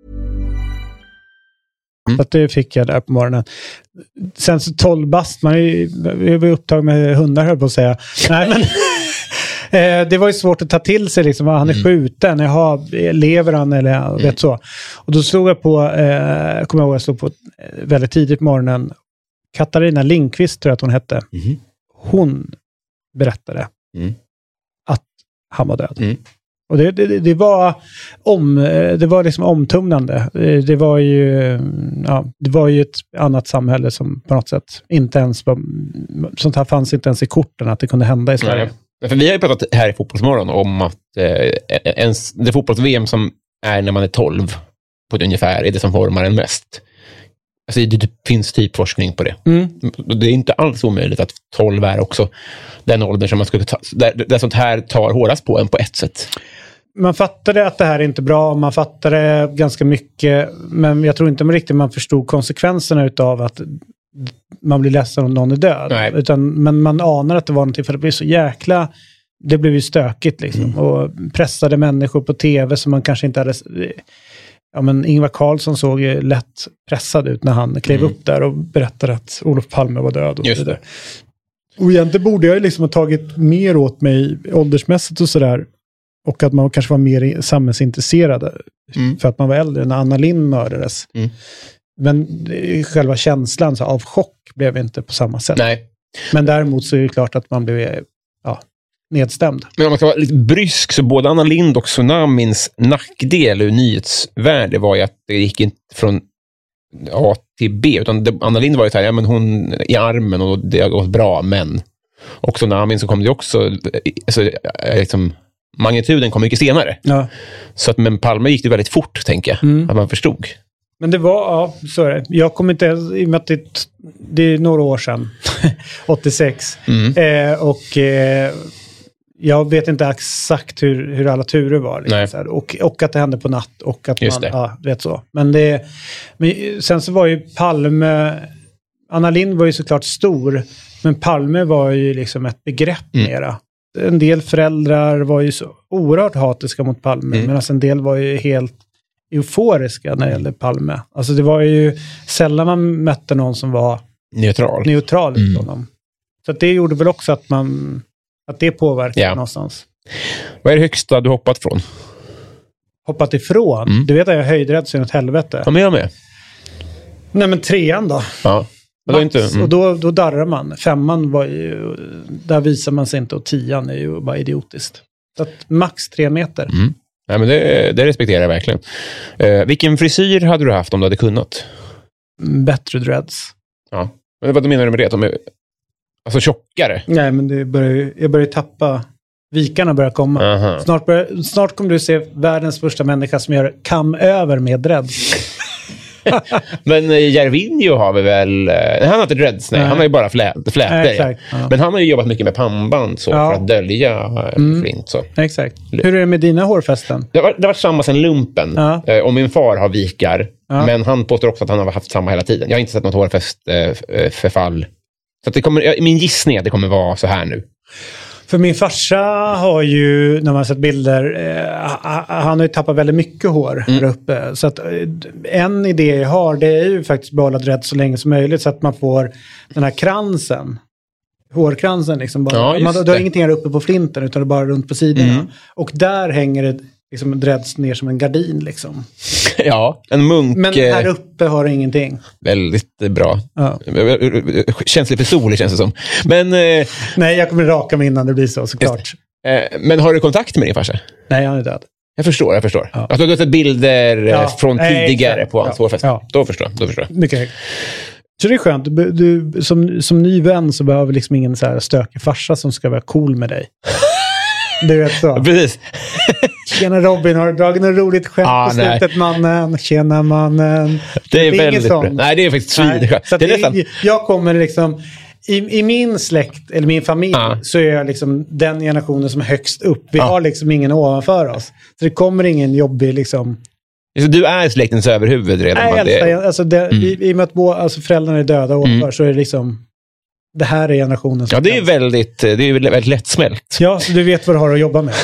Mm. Att det fick jag där på morgonen. Sen så tolv bast, man är ju upptagen med hundar höll på att säga. Nej, men eh, det var ju svårt att ta till sig liksom, han är mm. skjuten, jaha, lever han eller jag vet mm. så. Och då slog jag på, eh, kommer jag ihåg jag slog på väldigt tidigt på morgonen, Katarina Lindqvist tror jag att hon hette. Mm. Hon berättade mm. att han var död. Mm. Och det, det, det var om det var liksom omtumlande. Det var ju ja, det var ju ett annat samhälle som på något sätt inte ens var, sånt här fanns inte ens i korten att det kunde hända i Sverige. Nej. För vi har ju pratat här i Fotbollsmorgon om att eh, ens, det fotbolls-V M som är när man är tolv på ett ungefär är det som formar en mest. Alltså det, det finns typ forskning på det. Mm. Det är inte alls omöjligt att tolv är också den åldern som man skulle ta, där, där sånt här tar hårdast på en på ett sätt. Man fattade att det här är inte bra, man fattade ganska mycket, men jag tror inte man riktigt man förstod konsekvenserna utav att man blir ledsen om någon är död. Utan, men man anar att det var någonting för det blev så jäkla, det blev ju stökigt liksom. Mm. Och pressade människor på tv som man kanske inte hade... Ja, men Ingvar Carlsson såg ju lätt pressad ut när han klev mm. upp där och berättade att Olof Palme var död och så vidare. Och egentligen borde jag ju liksom ha tagit mer åt mig åldersmässigt och sådär. Och att man kanske var mer samhällsintresserad mm. för att man var äldre när Anna Lindh mördades. Mm. Men själva känslan så av chock blev inte på samma sätt. Nej. Men däremot så är det klart att man blev ja, nedstämd. Men om man ska vara lite brysk så både Anna Lindh och Tsunamins nackdel ur nyhetsvärde var ju att det gick inte från A till B, utan det, Anna Lindh var ju så här, ja men hon i armen och det har gått bra, men och Tsunamin så kom det också alltså, liksom, magnituden kom mycket senare. Ja. Så att men Palme gick det väldigt fort, tänker jag, mm. att man förstod. Men det var, ja, så är det. Jag kommer inte, i och med att det, det är några år sedan, åttiosex, mm. eh, och eh, jag vet inte exakt hur, hur alla turer var. Liksom, så här. Och, och att det hände på natt. Och att Just man, det. ja, vet så. Men, det, men sen så var ju Palme, Anna Lindh var ju såklart stor, men Palme var ju liksom ett begrepp mm. mera. En del föräldrar var ju så oerhört hatiska mot Palme, mm. medan en del var ju helt euforiska när det gällde Palme. Alltså det var ju sällan man mötte någon som var neutral. neutral mm. honom. Så att det gjorde väl också att man att det påverkar ja. någonstans. Vad är det högsta du hoppat från? Hoppat ifrån? Mm. Du vet att jag höjdrädd så något helvete. Ja, men jag med. Nej, men trean då. Ja. Men då inte, mm. Och då, då darrar man. Femman var ju, där visar man sig inte, och tian är ju bara idiotiskt. Så att max tre meter. Mm. Nej, men det, det respekterar jag verkligen. Eh, vilken frisyr hade du haft om du hade kunnat? Bättre dreads. Ja. Men vad menar du med det? De är, alltså tjockare? Nej, men det börjar, jag börjar tappa. Vikarna börjar komma. Uh-huh. Snart, börjar, snart kommer du se världens första människa som gör kam över med dreads. Men eh, Järvinho har vi väl... Eh, han har inte dreads, nej. nej. Han har ju bara flä, flätor. Nej, exakt, ja. Men han har ju jobbat mycket med pannband så, ja. för att dölja eh, mm. flint. Så. Exakt. Hur är det med dina hårfästen? Det har, det har varit samma sedan lumpen. Ja. Eh, och min far har vikar. Ja. Men han påstår också att han har haft samma hela tiden. Jag har inte sett något hårfäst eh, förfall. Så att det kommer, min gissning är att det kommer vara så här nu. För min farsa har ju, när man har sett bilder, eh, han har ju tappat väldigt mycket hår mm. här uppe. Så att en idé jag har, det är ju faktiskt behålla dreads så länge som möjligt så att man får den här kransen. Hårkransen liksom. Bara. Ja, man, du har ingenting här uppe på flinten utan det är bara runt på sidorna. Mm. Och där hänger det liksom dreads ner som en gardin liksom. Ja, en munk. Men här uppe har det ingenting. Väldigt bra. Ja. Känslig för sol känns det som. Men, eh, nej, jag kommer raka mig innan det blir så, såklart. Eh, men har du kontakt med din farsa? Nej, han är död. Jag förstår, jag förstår. Ja. Alltså, du har sett bilder ja. från tidigare nej, på hans ja. hårfäst. Ja. Då förstår då förstår mycket högt. Så det är skönt. Du, du, som, som ny vän så behöver liksom ingen så här stökig farsa som ska vara cool med dig. Du vet så. Precis. Tjena Robin, har du dragit något roligt skämt ah, på slutet, nej. mannen? Tjena mannen. Det är, det är väldigt bra. Nej, det är faktiskt svinskönt. Det är det nästan... Jag kommer liksom... I, I min släkt, eller min familj, ah. så är jag liksom den generationen som är högst upp. Vi ah. har liksom ingen ovanför oss. Så det kommer ingen jobbig liksom... Så du är släktens överhuvud redan? Nej, äldsta, det... alltså det, mm. i, i och med att bo, alltså föräldrarna är döda ovanför mm. så är det liksom... Det här är generationen som... Ja, det är väldigt, det är väldigt lättsmält. Ja, så du vet vad du har att jobba med.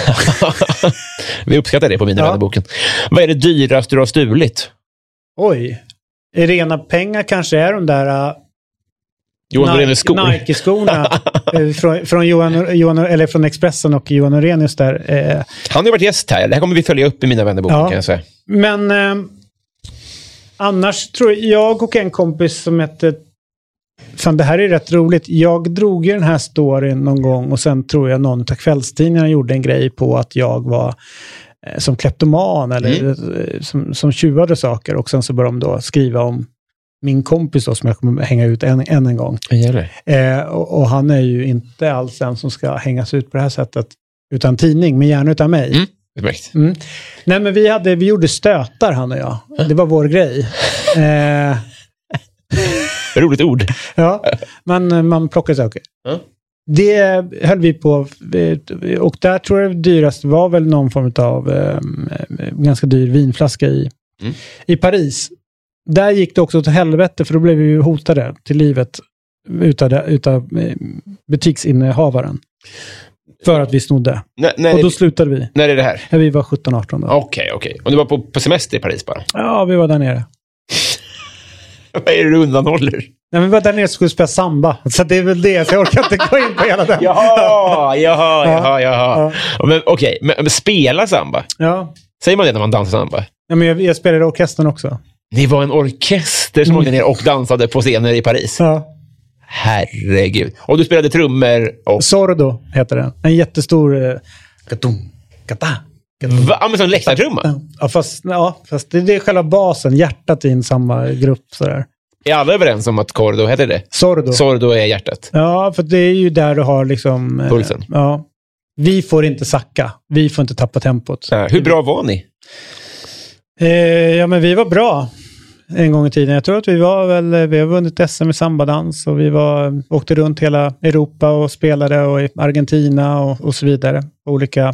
Vi uppskattar det på mina ja. vännerboken. Vad är det dyraste du har stulit? Oj. I rena pengar kanske är de där... Uh, Johan Nike, skor. Nike-skorna från, från, Johan, Johan, eller från Expressen och Johan Orenius där. Eh. Han har varit gäst här. Det här kommer vi följa upp i mina vännerboken, ja. kan jag säga. Men eh, annars tror jag och en kompis som heter Fan, det här är rätt roligt. Jag drog ju den här storyn någon gång och sen tror jag någon av kvällstidningarna gjorde en grej på att jag var eh, som kleptoman eller mm. eh, som, som tjuvade saker och sen så började de då skriva om min kompis då, som jag kommer hänga ut än, än en gång. Eh, och, och han är ju inte alls den som ska hängas ut på det här sättet utan tidning, men gärna utan mig. Mm. Mm. Nej, men vi, hade, vi gjorde stötar, han och jag. Det var vår grej. Eh, Roligt ord. Ja, men man plockar saker. Mm. Det höll vi på, och där tror jag det dyraste var väl någon form av eh, ganska dyr vinflaska i, mm. i Paris. Där gick det också till helvete, för då blev vi ju hotade till livet utav, utav butiksinnehavaren. För att vi snodde. N- när och då det, slutade vi. När är det här? Ja, vi var sjutton arton då. Okej, okay, okej. Okay. Och du var på, på semester i Paris bara? Ja, vi var där nere. Vad är det du undanhåller? Nej, men vi var där nere och skulle spela samba. Så det är väl det, så jag orkar inte gå in på hela den. Jaha, jaha, jaha, jaha. Ja. Men okej, okay. men, men spela samba? Ja. Säger man det när man dansar samba? Ja, men jag, jag spelade i orkestern också. Ni var en orkester som mm. åkte ner och dansade på scener i Paris? Ja. Herregud. Och du spelade trummor och... Sordo heter det. En jättestor... Eh, katum, kata, katum. Va? Men som en läktartrumma? Ja, fast, ja, fast det, det är själva basen, hjärtat i en samma grupp. Sådär. Är alla överens om att Cordo heter det? Sordo. Sordo är hjärtat. Ja, för det är ju där du har liksom... Eh, pulsen. Ja. Vi får inte sacka. Vi får inte tappa tempot. Ja, hur bra var ni? Eh, ja, men vi var bra. En gång i tiden. Jag tror att vi var väl, vi har vunnit S M i sambadans och vi var, åkte runt hela Europa och spelade och i Argentina och, och så vidare. Olika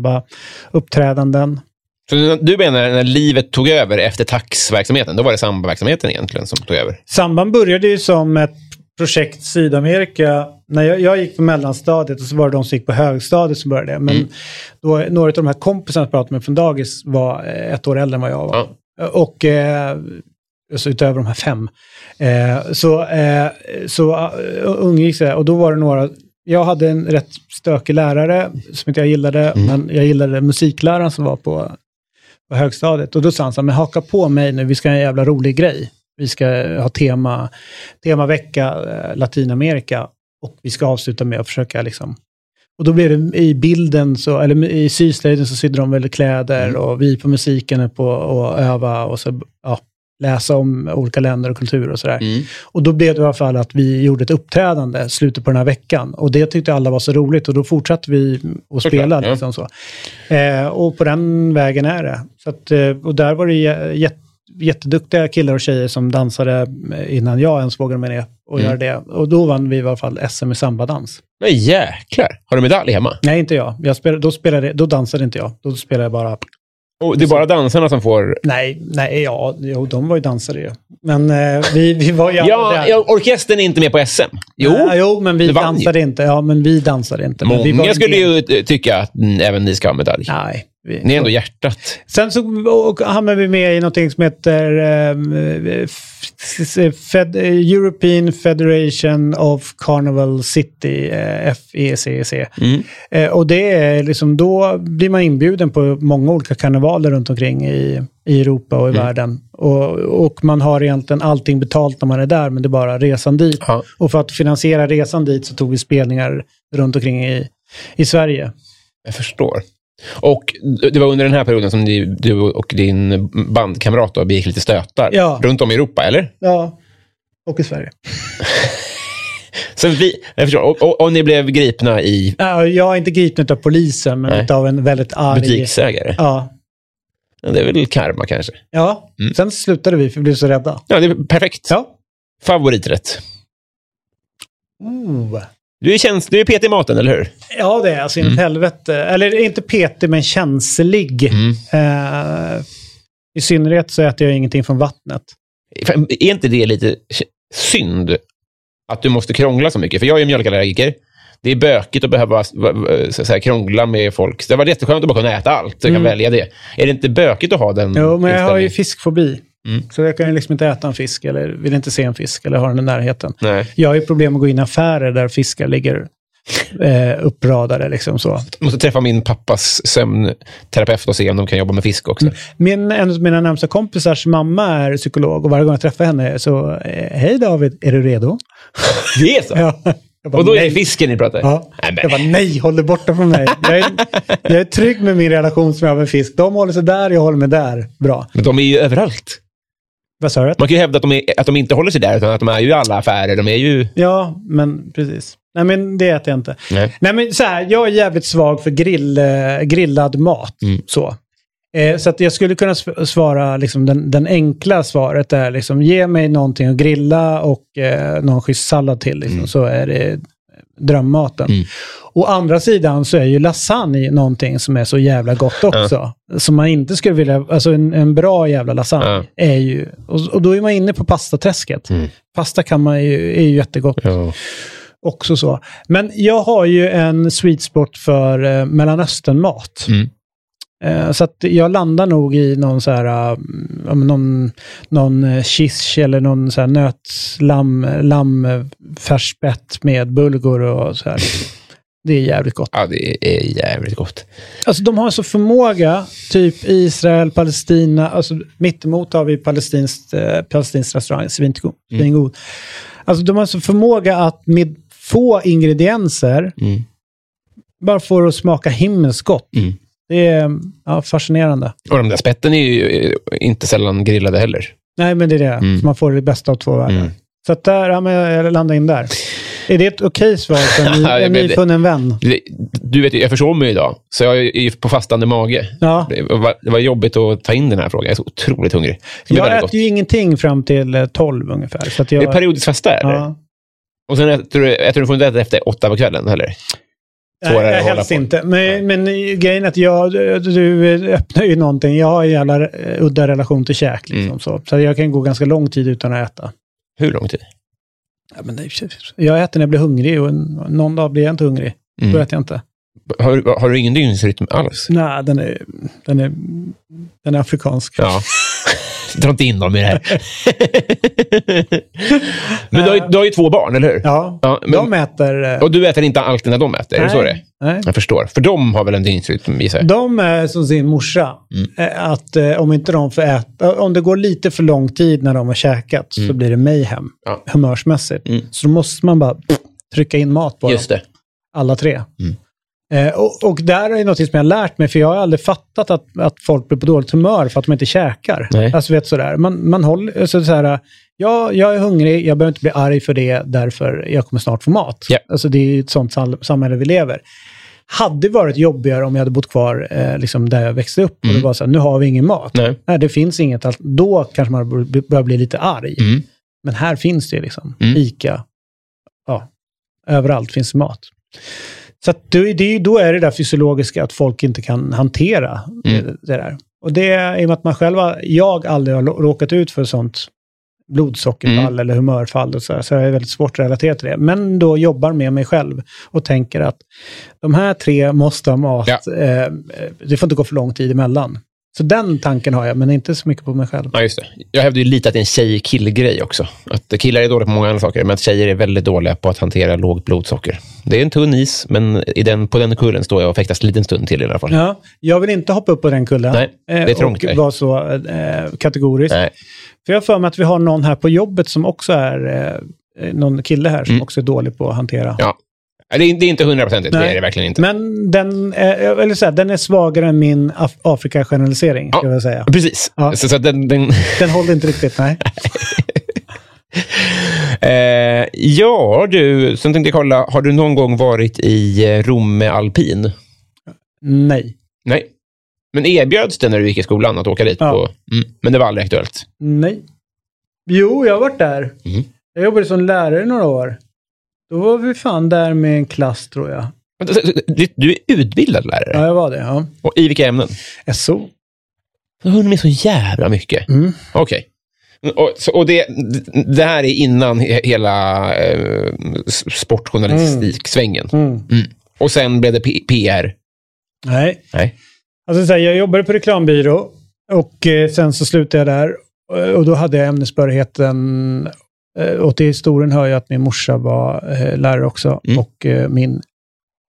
samba-uppträdanden. Så du menar när livet tog över efter taxverksamheten, då var det samba-verksamheten egentligen som tog över? Samban började ju som ett projekt Sydamerika. När jag, jag gick på mellanstadiet och så var det de som gick på högstadiet som började det. Men mm. då, några av de här kompisarna jag pratade med från dagis var ett år äldre än vad jag var. Ja. Och eh, så utöver de här fem. Eh, så eh, så uh, umgicks jag. Och då var det några... Jag hade en rätt stökig lärare som inte jag gillade. Mm. Men jag gillade musikläraren som var på, på högstadiet. Och då sa han så här, men haka på mig nu. Vi ska ha en jävla rolig grej. Vi ska ha tema, temavecka eh, Latinamerika. Och vi ska avsluta med att försöka liksom... Och då blev det i bilden, så, eller i syslöjden så sydde de väl kläder. Mm. Och vi på musiken är på att öva och så, ja, läsa om olika länder och kulturer och sådär. Mm. Och då blev det i alla fall att vi gjorde ett uppträdande slutet på den här veckan. Och det tyckte alla var så roligt. Och då fortsatte vi att spela. Ja. Liksom så. Eh, och på den vägen är det. Så att, och där var det jätte jätteduktiga killar och tjejer som dansade innan jag ens vågade mig ner och mm. göra det. Och då vann vi i alla fall S M i sambadans. Men jäklar, har du medalj hemma? Nej, inte jag. jag spelade, då, spelade, då dansade inte jag. Då spelade jag bara... Och det är bara dansarna som får... Nej, nej ja, jo, de var ju dansare ju. Men eh, vi, vi var ju... ja, ja, orkestern är inte med på S M. Jo, nej, jo men vi dansade ju. inte. Ja, men vi dansade inte. Många men vi skulle ju tycka att även ni ska ha medalj. Nej. Vi, ni är ändå hjärtat. Sen så hamnade vi med i någonting som heter um, Fed, European Federation of Carnival City, uh, F E C C. Mm. Uh, och det är liksom, då blir man inbjuden på många olika karnevaler runt omkring i, i Europa och i mm. världen. Och, och man har egentligen allting betalt när man är där, men det är bara resan dit. Ja. Och för att finansiera resan dit så tog vi spelningar runt omkring i, i Sverige. Jag förstår. Och det var under den här perioden som du, du och din bandkamrat då begick lite stötar ja. runt om i Europa, eller? Ja, och i Sverige. Så vi, jag förstår, och, och, och ni blev gripna i... Ja, jag är inte gripna av polisen, men Nej. av en väldigt arg... butiksägare? Ja. Ja. Det är väl karma kanske? Ja, mm. sen slutade vi för vi blev så rädda. Ja, det är perfekt. Ja. Favoriträtt? Oh... Du är, käns- du är petig i maten, eller hur? Ja, det är alltså mm. helvete. Eller inte petig, men känslig. Mm. Uh, I synnerhet så äter jag ingenting från vattnet. Är inte det lite synd att du måste krångla så mycket? För jag är mjölkallergiker. Det är bökigt att behöva så att säga, krångla med folk. Det var jätteskönt att bara kunna äta allt. Så jag kan mm. välja det. Är det inte bökigt att ha den? Jo, men jag har ju fiskfobi. Mm. Så jag kan ju liksom inte äta en fisk eller vill inte se en fisk eller ha den i närheten. Nej. Jag har ju problem att gå in i affärer där fiskar ligger eh, uppradade liksom så. Jag måste träffa min pappas sömnterapeut och se om de kan jobba med fisk också. Min, en av mina närmsta kompisars mamma är psykolog och varje gång jag träffar henne så eh, hej David, är du redo? Det är så? Ja. Bara, och då är nej. det fisken ni pratar? Ja. Nej, jag bara, nej, håll dig borta från mig. Jag är, jag är trygg med min relation som jag har med fisk. De håller sig där, jag håller mig där. Bra. Men de är ju överallt. Vad sa du? Man kan ju hävda att de, är, att de inte håller sig där, utan att de är ju i alla affärer. De är ju... Ja, men precis. Nej, men det äter jag inte. Nej, Nej men så här, jag är jävligt svag för grill, eh, grillad mat. Mm. Så. Eh, så att jag skulle kunna svara, liksom, den, den enkla svaret är liksom, ge mig någonting att grilla och eh, någon schysst sallad till. Liksom, Mm. så är det drömmaten. Mm. Å andra sidan så är ju lasagne någonting som är så jävla gott också. Ja. Som man inte skulle vilja, alltså en, en bra jävla lasagne Ja. är ju, och, och då är man inne på pastaträsket. Mm. Pasta kan man ju, är ju jättegott. Ja. Också så. Men jag har ju en sweet spot för eh, Mellanösternmat. Mm. Eh, så att jag landar nog i någon så här uh, någon, någon shish eller någon så här nötslamm lammfärspett med bulgur och så här. Det är jävligt gott. Ja, det är jävligt gott. Alltså de har så förmåga, typ Israel, Palestina, alltså mittemot har vi palestinsk, eh, palestinsk restaurang, svingod. Mm. Alltså de har så förmåga att med få ingredienser mm. bara får att smaka himmelsgott. Mm. Det är ja, fascinerande. Och de där spetten är ju inte sällan grillade heller. Nej, men det är det. Mm. Så man får det bästa av två världar. Mm. Så att där, ja, men jag landar in där. Är det ett okej svar för en, ny, en nyfunnen vän? Du vet, jag försov mig idag. Så jag är ju på fastande mage. Ja. Det, var, det var jobbigt att ta in den här frågan. Jag är så otroligt hungrig. Jag äter gott. ju ingenting fram till tolv ungefär. Så att jag... Det är periodiskt fasta, eller? Ja. Och sen äter du, äter du får inte äta efter åtta på kvällen, eller? Nej, jag helst inte. Men, men grejen är att jag, du öppnar ju någonting. Jag har en jävla udda relation till käk. Liksom, mm. så. så jag kan gå ganska lång tid utan att äta. Hur lång tid? Ja, men det, jag äter när jag blir hungrig och någon dag blir jag inte hungrig. Mm. Då äter jag inte. Har, har du ingen dygnsrytm alls? Nej, den är, den är, den är afrikansk. Ja. Dra inte in dem i det här. Men du har, du har ju två barn, eller hur? Ja, ja men, de äter... Och du äter inte alltid när de äter, nej, är det så det? Nej. Jag förstår. För de har väl en dygnsrytm i sig? De är som sin morsa. Mm. Att eh, om inte de får äta... Om det går lite för lång tid när de har käkat mm. så blir det mayhem. Ja. Humörsmässigt. Mm. Så då måste man bara pff, trycka in mat på Just dem. Det. Alla tre. Mm. Eh, och, och där är något som jag har lärt mig, för jag har aldrig fattat att, att folk blir på dåligt humör för att de inte käkar. Nej. Alltså vet sådär, man, man håller så, så här, ja, jag är hungrig, jag behöver inte bli arg för det, därför jag kommer snart få mat. Yeah. Alltså det är ju ett sånt samhälle vi lever. Hade varit jobbigare om jag hade bott kvar eh, liksom där jag växte upp mm. och det var så här, nu har vi ingen mat. Nej. Nej, det finns inget, då kanske man börjar bli lite arg. Mm. Men här finns det liksom, mm. Ica, ja, överallt finns mat. Så att det, det, då är det där fysiologiska att folk inte kan hantera mm. det, det där. Och det är i och med att man själva, jag aldrig har råkat ut för sånt blodsockerfall mm. eller humörfall och så, här, så är det väldigt svårt att relatera till det. Men då jobbar med mig själv och tänker att de här tre måste ha mat. Ja. Eh, det får inte gå för lång tid emellan. Så den tanken har jag, men inte så mycket på mig själv. Ja, just det. Jag hävdar ju lite att det är en tjej-kill-grej också. Att killar är dåliga på många andra saker, men att tjejer är väldigt dåliga på att hantera lågt blodsocker. Det är en tunn is, men i den, på den kullen står jag och fäktas en liten stund till i alla fall. Ja, jag vill inte hoppa upp på den kullen. Nej, det är trångt. Och vara så eh, kategorisk. Nej. För jag har för mig att vi har någon här på jobbet som också är, eh, någon kille här som mm. också är dålig på att hantera. Ja. Det är, det är inte hundraprocentigt, det är det verkligen inte. Men den är, eller så här, den är svagare än min Af- Afrika-generalisering, ja, ska jag säga. Precis. Ja. Så, så den, den... den håller inte riktigt, nej. eh, ja, du, sen tänkte jag kolla, har du någon gång varit i Romme alpin? Nej. Nej. Men erbjöds det när du gick i skolan att åka dit? Ja. På, mm, men det var aldrig aktuellt? Nej. Jo, jag har varit där. Mm. Jag jobbade som lärare i några år. Då var vi fan där med en klass, tror jag. Du är utbildad lärare? Ja, jag var det, ja. Och i vilka ämnen? S O. Du har med så jävla mycket. Mm. Okej. Okay. Och, så, och det, det här är innan he, hela eh, sportjournalistik-svängen. Mm. Mm. Mm. Och sen blev det P- PR? Nej. Nej. Alltså, så här, jag jobbade på reklambyrå och eh, sen så slutade jag där. Och då hade jag ämnesbehörigheten. Och till historien hör jag att min morsa var eh, lärare också. Mm. Och eh, min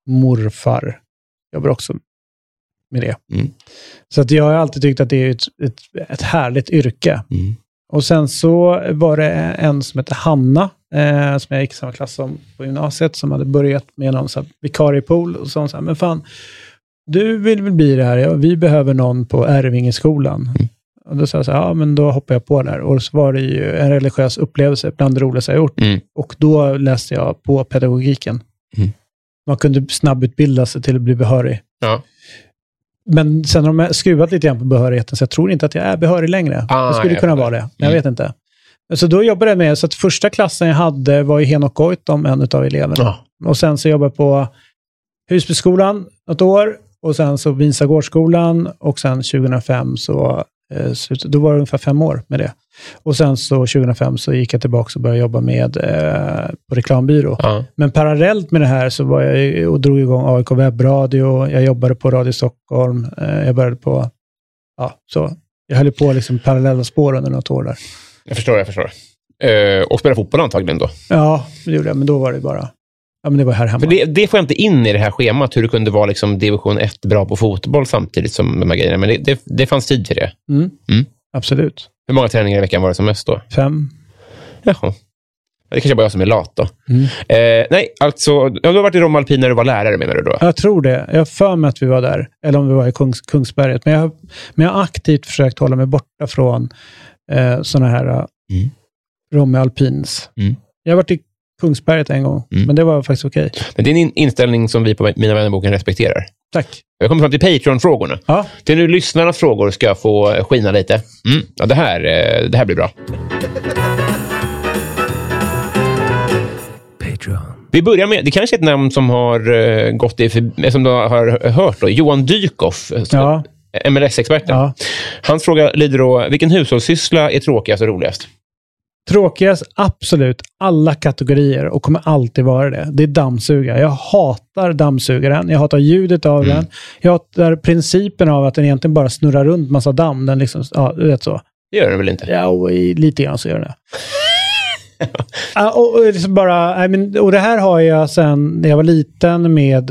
morfar jobbar också med det. Mm. Så att jag har alltid tyckt att det är ett, ett, ett härligt yrke. Mm. Och sen så var det en som heter Hanna, eh, som jag gick i samma klass som på gymnasiet, som hade börjat med någon så här vikariepool och sa så här, men fan, du vill väl bli det här? Ja, vi behöver någon på Ärvingeskolan. Mm. Och då sa jag så här, ja men då hoppar jag på där. Och så var det ju en religiös upplevelse bland det roligaste jag gjort. Mm. Och då läste jag på pedagogiken. Mm. Man kunde snabbutbilda sig till att bli behörig. Ja. Men sen har de skruvat lite grann på behörigheten, så jag tror inte att jag är behörig längre. Ah, jag skulle jag kunna vet. vara det. Jag Mm. vet inte. Så då jobbade jag med, så att första klassen jag hade var i Henok Goitom, en av eleverna. Ja. Och sen så jobbade jag på Husbyskolan ett år. Och sen så Vinsagårdsskolan. Och sen tjugohundrafem så, eh, då var det ungefär fem år med det. Och sen så tjugohundrafem så gick jag tillbaka och började jobba med eh, på reklambyrå. Ja. Men parallellt med det här så var jag och drog igång A I K webbradio. Jag jobbade på Radio Stockholm. Eh, jag började på, ja, så. Jag höll på liksom parallella spår under något år där. Jag förstår, jag förstår. Uh, och spela fotboll antagligen då? Ja, det gjorde jag. Men då var det bara, ja men det var här hemma. För det, det får jag inte in i det här schemat, hur du kunde vara liksom division ett bra på fotboll samtidigt som de här grejerna. Men det, det, det fanns tid för det. Mm. Mm. Absolut. Hur många träningar i veckan var det som mest då? Fem. Jaha. Det kanske bara jag som är lat då. Mm. Eh, nej, alltså, ja, du har varit i Romme Alpin när du var lärare, menar du då? Jag tror det. Jag har för mig att vi var där. Eller om vi var i Kungs, Kungsberget. Men jag, har, men jag har aktivt försökt hålla mig borta från eh, sådana här mm. Romme Alpins. Mm. Jag har varit i Kungsberget en gång. Mm. Men det var faktiskt okej. Okay. Men det är en inställning som vi på Mina vännerboken respekterar. Tack. Jag kommer fram till Patreon-frågorna. Ja. Det är nu lyssnarnas frågor ska få skina lite. Mm. Ja, det här, det här blir bra. Patreon. Vi börjar med, det kanske är ett namn som har uh, gått i, för, som du har hört då, Johan Dykhoff, ja. M L S-experten. Ja. Hans fråga lyder då, vilken hushållssyssla är tråkigast och roligast? Tråkigast, absolut, alla kategorier och kommer alltid vara det. Det är dammsugare. Jag hatar dammsugaren. Jag hatar ljudet av mm. den. Jag hatar principen av att den egentligen bara snurrar runt massa damm. Den liksom, ja, du vet så. Det gör den väl inte? Ja, och i, lite grann så gör det. ja, och, och, liksom bara, I mean, och det här har jag sedan när jag var liten med,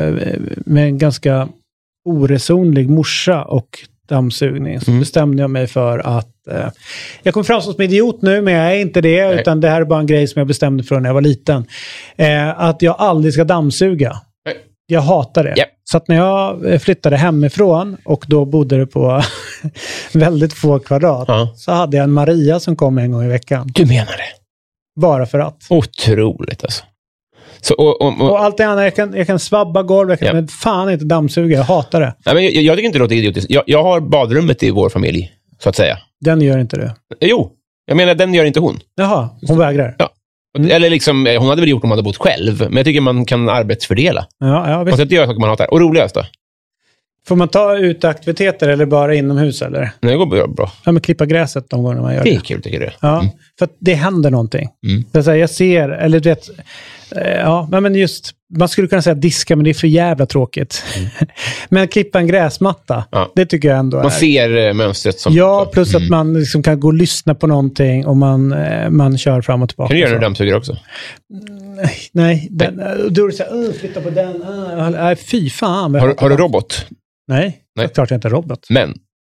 med en ganska oresonlig morsa och dammsugning. Så mm. bestämde jag mig för att eh, jag kommer fram som idiot nu, men jag är inte det. Nej. Utan det här är bara en grej som jag bestämde för när jag var liten. Eh, att jag aldrig ska dammsuga. Nej. Jag hatar det. Yep. Så att när jag flyttade hemifrån och då bodde det på väldigt få kvadrat, uh-huh. så hade jag en Maria som kom en gång i veckan. Du menar det? Bara för att. Otroligt alltså. Så, och, och, och, och allt det andra, jag kan, jag kan svabba golv, jag kan, ja. men fan inte dammsuga, jag hatar det. Nej, men jag, jag tycker inte det låter idiotiskt. Jag, jag har badrummet i vår familj, så att säga. Den gör inte det? Jo, jag menar den gör inte hon. Jaha, hon vägrar? Ja. Mm. Eller liksom, hon hade väl gjort om hon hade bott själv, men jag tycker man kan arbetsfördela. Ja, ja, visst. Och så att det gör saker man hatar. Och roligast då? Får man ta ut aktiviteter eller bara inomhus eller? Nej, det går bra. bra. Ja, men klippa gräset de gånger man gör det. Det är kul, tycker du. Ja, mm. för att det händer någonting. Mm. Så att säga, jag ser, eller du vet, ja, men just, man skulle kunna säga diska, men det är för jävla tråkigt. Mm. Men klippa en gräsmatta, ja. det tycker jag ändå man är. Man ser mönstret som... Ja, plus mm. att man liksom kan gå och lyssna på någonting och man, man kör fram och tillbaka. Kan du göra en dammsugare också? Nej, nej. Den, då är det så här, flytta på den. Nej, fy fan. Har, har du robot? Nej, Nej. det är klart jag inte är robot. Men,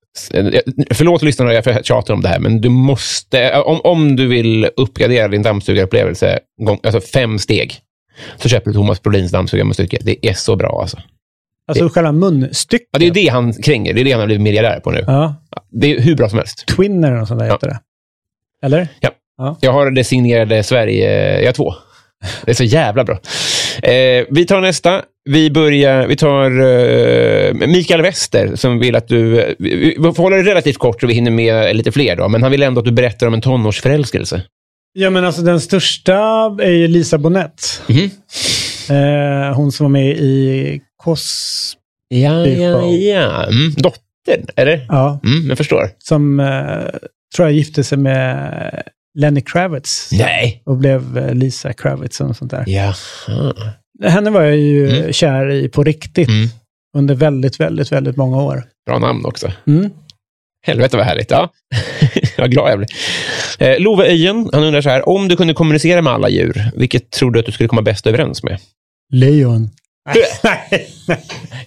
förlåt lyssnarna, jag tjatar om det här, men du måste, om, om du vill uppgradera din dammsugarupplevelse, alltså fem steg, så köper du Thomas Brolins dammsugarmunstycke. Det är så bra alltså. Alltså det, själva munstycket? Ja, det är det han kränger. Det är det han har blivit miljardär på nu. Ja. Det är hur bra som helst. Twinner och sånt där heter ja. det. Eller? Ja. ja. Jag har det signerade Sverige, jag har två. Det är så jävla bra. Eh, vi tar nästa. Vi börjar, vi tar uh, Mikael Wester som vill att du, vi får hålla det relativt kort så vi hinner med lite fler då, men han vill ändå att du berättar om en tonårsförälskelse. Ja, men alltså den största är ju Lisa Bonett. Mm-hmm. Eh, hon som var med i Cos... Ja, ja, ja. Mm, dottern, eller? Ja. Mm, jag förstår. Som eh, tror jag gifte sig med Lenny Kravitz. Nej. Och blev Lisa Kravitz och sånt där. Ja. Henne var jag ju mm. kär i på riktigt. Mm. Under väldigt, väldigt, väldigt många år. Bra namn också. Mm. Helvete vad härligt, ja. Jag är glad jag blir. Eh, Love Öjen, han undrar så här. Om du kunde kommunicera med alla djur, vilket tror du att du skulle komma bäst överens med? Lejon. Nej, nej.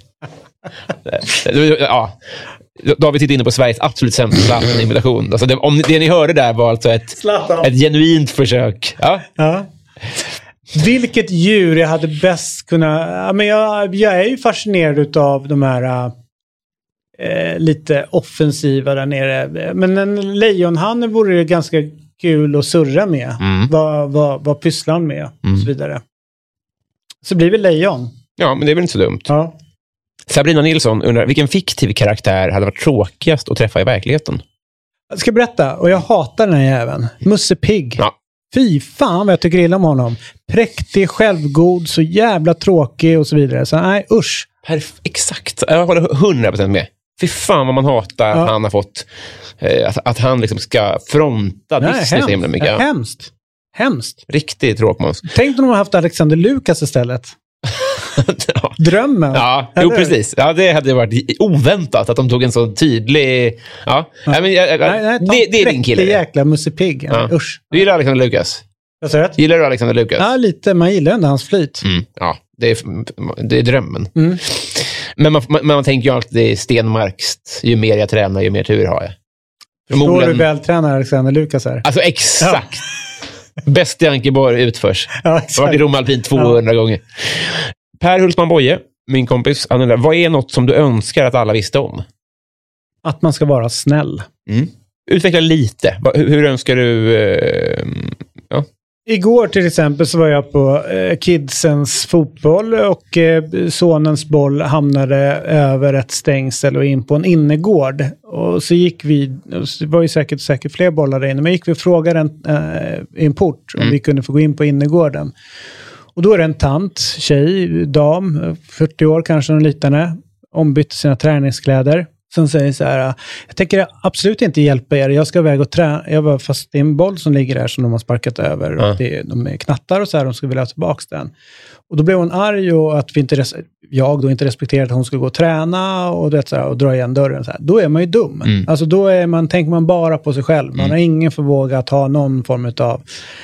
Ja. David sitter inne på Sveriges absolut sämsta imitation. Alltså det, om det ni hörde där var alltså ett, ett genuint försök. Ja. Ja. Vilket djur jag hade bäst kunnat... Ja, men jag, jag är ju fascinerad av de här eh, lite offensiva där nere. Men en lejonhanne vore det ganska kul att surra med. Mm. Vad, vad, vad pysslar han med? Mm. Och så vidare. Så blir vi lejon. Ja, men det är väl inte så dumt. Ja. Sabrina Nilsson undrar, vilken fiktiv karaktär hade varit tråkigast att träffa i verkligheten? Jag ska berätta, och jag hatar den här jäveln. Musse Pigg. Ja. Fy fan vad jag tycker illa om honom. Präktig, självgod, så jävla tråkig och så vidare. Så nej, usch. Perf- exakt, jag håller hundra procent med. Fy fan vad man hatar Ja. att han har fått eh, att, att han liksom ska fronta Nej, Disney så himla mycket. Ja, hemskt. Hemskt. Riktigt tråkmåns. Tänk om de har haft Alexander Lukas istället. Ja. Drömmen. Ja, Eller? jo, precis. Ja, det hade varit oväntat att de tog en så tydlig... Ja, ja. Nej, men, jag, jag, Nej, nej, det, det är din kille. Det jäkla Musse Pigg. Ja. Usch. Du gillar Alexander Lukas? Jag säger rätt? Gillar du Alexander Lukas? Ja, lite. Man gillar ändå hans flyt. Mm, ja, det är, det är drömmen. Mm. Men man, man, man tänker ju alltid stenmarkst. Ju mer jag tränar, ju mer tur har jag. Förstår du vältränar Alexander Lukas här? Alltså exakt. Ja. Bäst i Ankeborg utförs. Ja, Jag har varit i Rom Alpin tvåhundra ja. gånger. Per Hultman Boye, min kompis, han undrar, vad är något som du önskar att alla visste om? Att man ska vara snäll. Mm. Utveckla lite. Hur, hur önskar du... Eh, ja. Igår till exempel så var jag på eh, kidsens fotboll och eh, sonens boll hamnade över ett stängsel och in på en innergård. Och så gick vi, det var ju säkert, säkert fler bollar där inne, men gick vi och frågade en, eh, i en port om mm. vi kunde få gå in på innergården. Och då är det en tant, tjej, dam, fyrtio år kanske, någon liknande, ombytte sina träningskläder. Som säger så här, jag tänker absolut inte hjälpa er, jag ska iväg och träna. Jag var fast det är en boll som ligger där som de har sparkat över. Ja. Och det, de är knattar och så här, de ska vilja ha tillbaka den. Och då blev hon arg och att vi inte res- jag då inte respekterade att hon skulle gå och träna och, det, så här, och dra igen dörren. Så här. Då är man ju dum. Mm. Alltså då är man, tänker man bara på sig själv. Man mm. har ingen förmåga att ha någon form av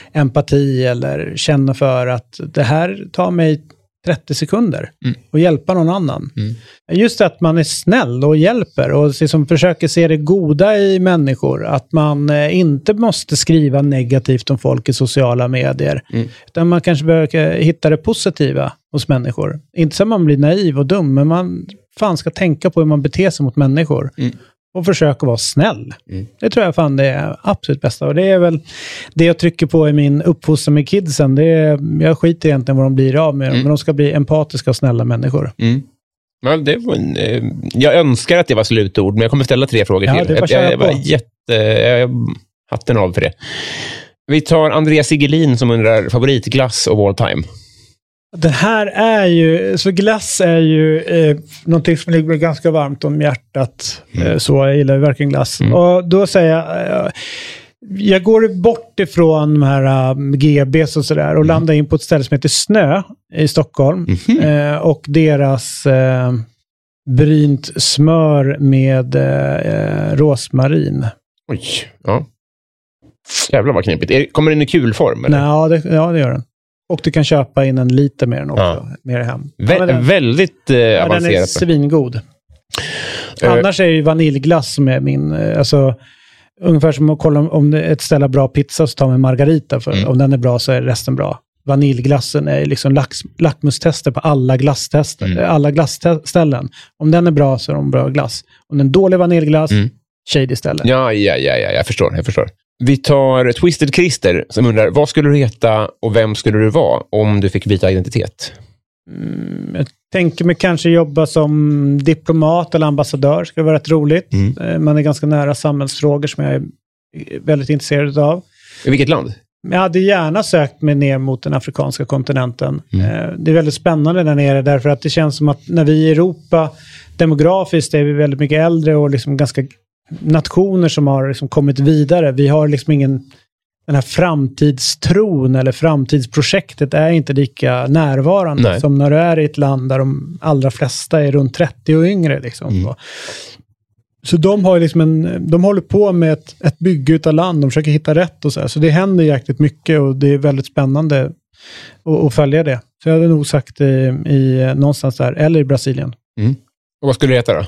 empati eller känna för att det här tar mig trettio sekunder mm. och hjälpa någon annan. Mm. Just att man är snäll och hjälper och liksom försöker se det goda i människor. Att man eh, inte måste skriva negativt om folk i sociala medier. Mm. Utan man kanske behöver hitta det positiva hos människor. Inte så att man blir naiv och dum, men man fan ska tänka på hur man beter sig mot människor. Mm. Och försöka vara snäll. Mm. Det tror jag fan det är absolut bästa. Och det är väl det jag trycker på i min uppfostran med kidsen. Det är, jag skiter egentligen vad de blir av med dem. Mm. Men de ska bli empatiska och snälla människor. Mm. Ja, det var en, eh, jag önskar att det var slutord, men jag kommer ställa tre frågor ja, till. Det var jag, jag var jätte... Jag hatten av för det. Vi tar Andreas Sigelin som undrar favoritglass of all time. Den här är ju, så glass är ju eh, någonting som ligger ganska varmt om hjärtat. Mm. Eh, så jag gillar verkligen glass. Mm. Och då säger jag, eh, jag går bort ifrån de här um, G Bs och sådär och mm. landar in på ett ställe som heter Snö i Stockholm. Mm. Eh, och deras eh, brynt smör med eh, rosmarin. Oj, ja. Jävlar vad knepigt. Kommer den i kulform? Eller? Nej, ja, det, ja, det gör den. Och du kan köpa in en liter mer än också. Ja. Mer hem. Vä- ja, den, väldigt eh, ja, avancerat. Den är svingod. Uh, Annars är det ju vaniljglass som är min... Alltså, ungefär som att kolla om, om ett ställe har bra pizza så tar man margarita. För mm. om den är bra så är resten bra. Vaniljglassen är liksom lax, lackmustester på alla glasstester, mm. alla glassställen. Om den är bra så är de bra glass. Om den är dålig vaniljglass, mm. shady ställen. Ja, ja, ja, ja, jag förstår, jag förstår. Vi tar Twisted Christer som undrar, vad skulle du heta och vem skulle du vara om du fick byta identitet? Mm, jag tänker mig kanske jobba som diplomat eller ambassadör. Skulle vara rätt roligt. Mm. Man är ganska nära samhällsfrågor som jag är väldigt intresserad av. I vilket land? Jag hade gärna sökt mig ner mot den afrikanska kontinenten. Mm. Det är väldigt spännande där nere därför att det känns som att när vi i Europa demografiskt är vi väldigt mycket äldre och liksom ganska nationer som har liksom kommit vidare. Vi har liksom ingen, den här framtidstron eller framtidsprojektet är inte lika närvarande. Nej. Som när du är i ett land där de allra flesta är runt trettio och yngre. Liksom. Mm. Så de har liksom en, de håller på med ett, ett bygge utav land, de försöker hitta rätt och så här. Så det händer jäkligt mycket och det är väldigt spännande och, och följa det. Så jag hade nog sagt i, i någonstans där, eller i Brasilien. Mm. Och vad skulle det heta då?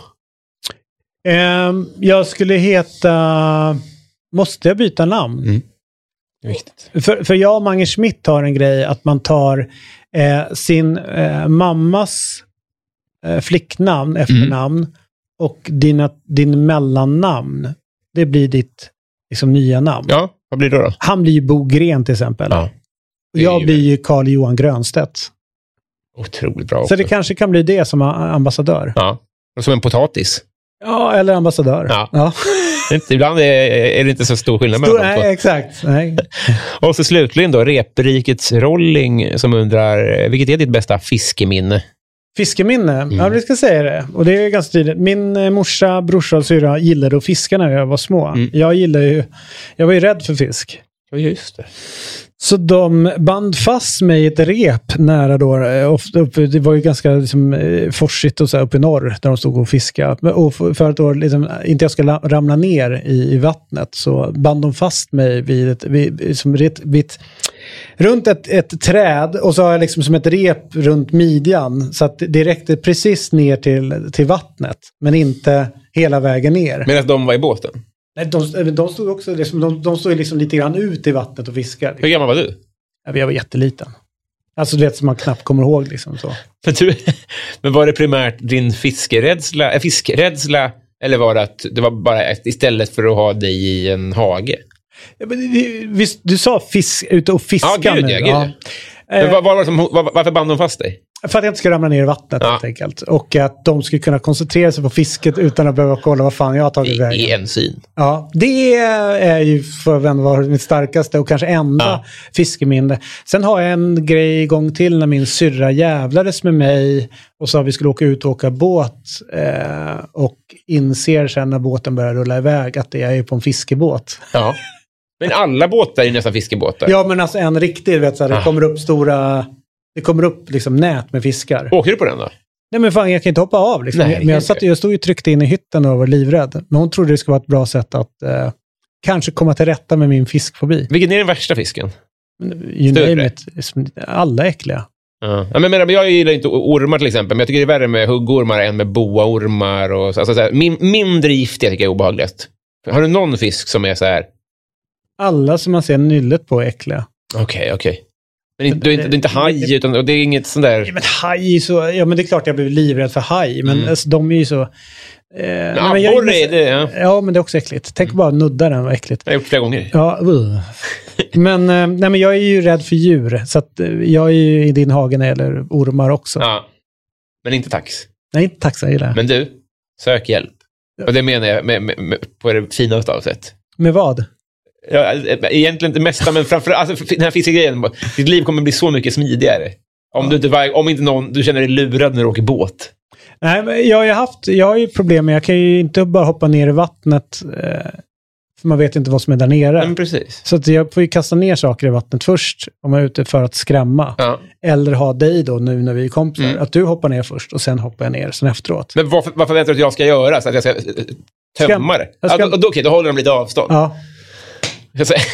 Eh, jag skulle heta... Måste jag byta namn? Mm. Det är viktigt. För, för jag och Mange Schmidt har en grej att man tar eh, sin eh, mammas eh, flicknamn, efternamn mm. och dina, din mellannamn. Det blir ditt liksom, nya namn. Ja, vad blir det då? Han blir ju Bo Gren till exempel. Ja. Och jag blir ju Carl Johan Grönstedt. Otroligt bra också. Så det kanske kan bli det som ambassadör. Ja, och som en potatis. Ja, eller ambassadör. Ja. Ja. Ibland är, är det inte så stor skillnad stor, mellan nej, dem två. Exakt. Nej. Och så slutligen då, Reprikets Rolling som undrar, vilket är ditt bästa fiskeminne? Fiskeminne? Mm. Ja, vi ska säga det. Och det är ganska tydligt. Min eh, morsa, brorsa och syra gillade att fiska när jag var små. Mm. Jag gillade ju, jag var ju rädd för fisk. Ja, just det. Så de band fast mig i ett rep nära då, ofta uppe, det var ju ganska liksom, forsigt och så här uppe i norr där de stod och fiskade. Och för, för att då liksom, inte jag ska ramla ner i, i vattnet så band de fast mig vid ett, vid, som vid, vid, runt ett, ett träd och så har jag liksom som ett rep runt midjan så att det räckte precis ner till, till vattnet men inte hela vägen ner. Medan de var i båten? Nej, de, de stod också liksom, de, de stod liksom lite grann ut i vattnet och fiskade. Hur gammal var du? Ja, jag var jätteliten. Alltså det som man knappt kommer ihåg liksom så. Men, du, men var det primärt din fiskerädsla, äh, fiskrädsla eller var det att det var bara ett, istället för att ha dig i en hage? Ja, men, visst, du sa fisk, ute och fiska. Ja, gud, ja, gud. Ja. Men var, var, var, som, var, varför band de fast dig? För att jag inte ska ramla ner i vattnet ja. helt enkelt. Och att de skulle kunna koncentrera sig på fisket utan att behöva kolla vad fan jag har tagit vägen. I en syn. Ja, det är ju för att vara mitt starkaste och kanske enda ja. fiskeminne. Sen har jag en grej igång till när min syrra jävlades med mig och sa att vi skulle åka ut och åka båt eh, och inser sen när båten börjar rulla iväg att det är ju på en fiskebåt. Ja. Men alla båtar är nästan fiskebåtar. Ja, men alltså en riktig, vet så här, det ah. kommer upp stora... Det kommer upp liksom nät med fiskar. Åker du på den då? Nej men fan, jag kan inte hoppa av. Liksom. Nej, men jag, satt, jag stod ju tryckt in i hytten och var livrädd. Men hon trodde det skulle vara ett bra sätt att eh, kanske komma till rätta med min fiskfobi. Vilken är den värsta fisken? You name it. Alla äckliga. Ja. Ja, men, men, jag gillar inte ormar till exempel. Men jag tycker det är värre med huggormar än med boaormar. Och, alltså, så här, min, mindre giftiga tycker jag är obehagligt. Har du någon fisk som är så här? Alla som man ser nyllet på är äckliga. Okej, okay, okej. Okay. Men det är inte, det är inte haj, utan det är inget sånt där... Ja, men haj så... Ja, men det är klart jag blev livrädd för haj. Men mm. alltså, de är ju så... Eh, men nej, men jag, är det, ja. ja, men det är också äckligt. Tänk mm. bara nudda den, vad äckligt. Jag har gjort flera gånger. Ja, uh. men, eh, nej, men jag är ju rädd för djur. Så att, eh, jag är ju i din hage när det gäller ormar också. Ja, men inte tax. Nej, inte tax, jag gillar. Men du, sök hjälp. Ja. Och det menar jag med, med, med, på det finaste av sätt. Med vad? Ja, egentligen det mesta, men framförallt alltså, den här fiskegrejen, ditt liv kommer bli så mycket smidigare. Om, ja. du, inte, om inte någon, du känner dig lurad när du åker båt. Nej, men jag har ju haft, jag har ju problem med, jag kan ju inte bara hoppa ner i vattnet eh, för man vet inte vad som är där nere. Men precis. Så att jag får ju kasta ner saker i vattnet först om jag är ute för att skrämma. Ja. Eller ha dig då nu när vi är kompisar. Mm. Att du hoppar ner först och sen hoppar jag ner sen efteråt. Men varför, varför väntar du att jag ska göra? Så att jag ska tömma det? Ska... Ja, då, då, okej, då håller de lite avstånd. Ja. Jag säger.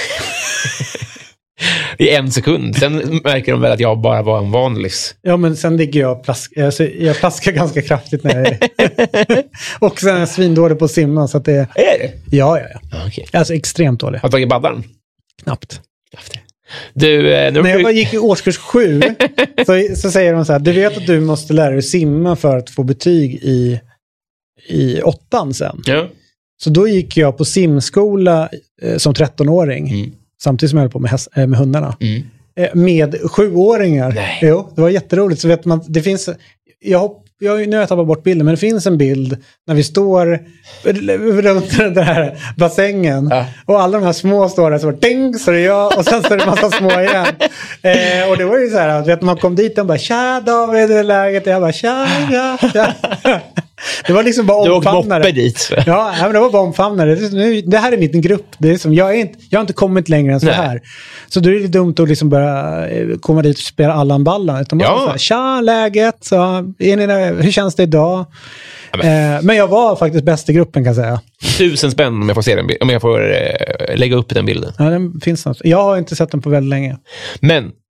I en sekund. Sen märker de väl att jag bara var en vanlis. Ja, men sen ligger jag och plaskar. Alltså, jag plaskar ganska kraftigt när jag är... Och sen är jag svindålig på att simma. Så att det är... Är det? Ja, ja, ja. Ah, okay. Alltså extremt dålig. Har du tagit baddaren? Knappt. Du, eh, när jag gick i årskurs sju så, så säger de så här: du vet att du måste lära dig simma för att få betyg i, i åttan sen. Ja. Så då gick jag på simskola eh, som trettonåring. Mm. Samtidigt som jag höll på med, häst, äh, med hundarna. Mm. Eh, med sjuåringar. Nej. Jo, det var jätteroligt. Så vet man, det finns... Jag, hopp, jag, nu har jag tappat bort bilden, men det finns en bild när vi står runt den här bassängen. Ja. Och alla de här små står där så var ding, så det är jag. Och sen står det en massa små igen. Eh, och det var ju så här, vet man kom dit och bara, tja David, det är läget. Och jag bara, tja, tja, tja. Det var liksom bara omfamnare. Du åkte dit. Ja, men det var bara omfamnare. Det, det här är min grupp. Det är som, jag, är inte, jag har inte kommit längre än så här. Nej. Så då är det dumt att liksom börja komma dit och spela Allan Ballan. Utan bara ja. så här, tja, läget. Så, är ni där, hur känns det idag? Ja, men. Eh, men jag var faktiskt bäst i gruppen, kan jag säga. Tusen spänn om jag får se den, om jag får eh, lägga upp den bilden. Ja, den finns något. Jag har inte sett den på väldigt länge. Men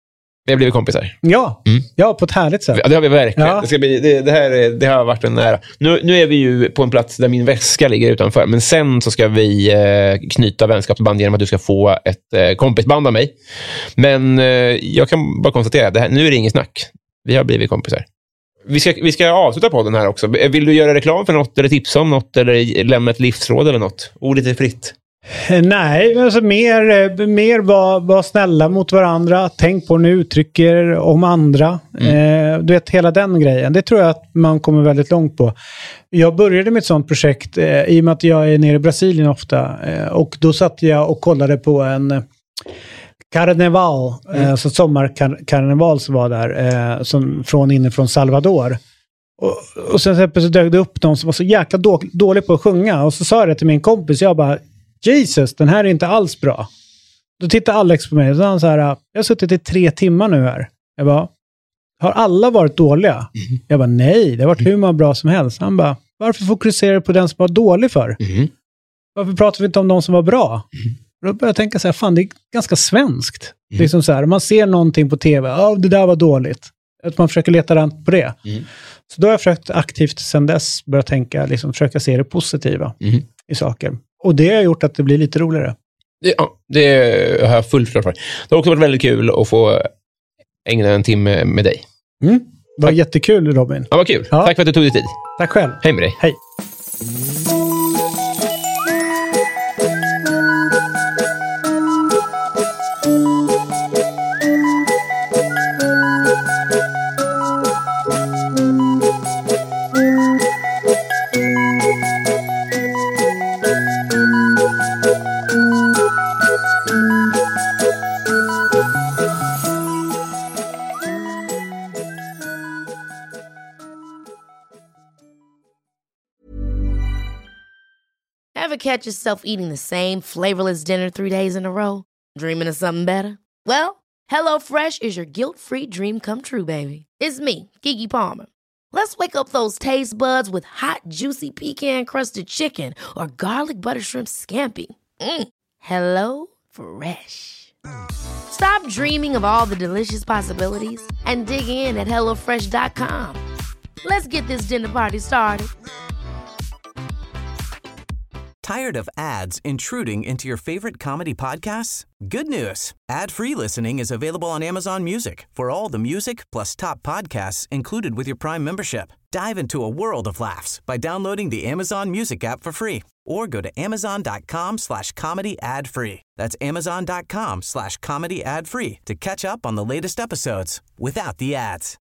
Vi har blivit kompisar. Ja, mm. ja på ett härligt sätt. Ja, det har vi verkligen. Ja. Det, ska bli, det, det, här, det har varit en nära. Nu, nu är vi ju på en plats där min väska ligger utanför. Men sen så ska vi eh, knyta vänskapsband genom att du ska få ett eh, kompisband av mig. Men eh, jag kan bara konstatera, det här, nu är det ingen snack. Vi har blivit kompisar. Vi ska, vi ska avsluta podden här också. Vill du göra reklam för något eller tipsa om något eller lämna ett livsråd eller något? Ordet är fritt. Nej, alltså mer, mer var, var snälla mot varandra. Tänk på när du uttrycker om andra. Mm. Eh, du vet, hela den grejen. Det tror jag att man kommer väldigt långt på. Jag började med ett sånt projekt eh, i och med att jag är nere i Brasilien ofta. Eh, och då satt jag och kollade på en karneval, mm. eh, så sommarkarneval som var där, eh, som från inifrån Salvador. Och, och sen så dök det upp någon som var så jäkla då, dålig på att sjunga. Och så sa jag det till min kompis, jag bara, Jesus, den här är inte alls bra. Då tittade Alex på mig och sa han så här, jag har suttit i tre timmar nu här. Jag bara, har alla varit dåliga? Mm. Jag bara, nej, det har varit hur många bra som helst. Han bara, varför fokuserar du på den som var dålig för? Mm. Varför pratar vi inte om de som var bra? Mm. Då började jag tänka så här, fan det är ganska svenskt. Mm. Liksom så här, man ser någonting på tv, ja oh, det där var dåligt. Att man försöker leta rent på det. Mm. Så då har jag försökt aktivt sedan dess börja tänka, liksom försöka se det positiva mm. i saker. Och det har gjort att det blir lite roligare. Det, ja, det har jag fullt klart för. Det har också varit väldigt kul att få ägna en timme med dig. Mm. Det var Tack. Jättekul, Robin. Ja, vad kul. Ja. Tack för att du tog dig tid. Tack själv. Hej med dig. Hej. Ever catch yourself eating the same flavorless dinner three days in a row? Dreaming of something better? Well, HelloFresh is your guilt-free dream come true, baby. It's me, Keke Palmer. Let's wake up those taste buds with hot, juicy pecan-crusted chicken or garlic butter shrimp scampi. Mm. Hello Fresh. Stop dreaming of all the delicious possibilities and dig in at hello fresh dot com. Let's get this dinner party started. Tired of ads intruding into your favorite comedy podcasts? Good news. Ad-free listening is available on Amazon Music for all the music plus top podcasts included with your Prime membership. Dive into a world of laughs by downloading the Amazon Music app for free or go to amazon.com slash comedy ad free. That's amazon.com slash comedy ad free to catch up on the latest episodes without the ads.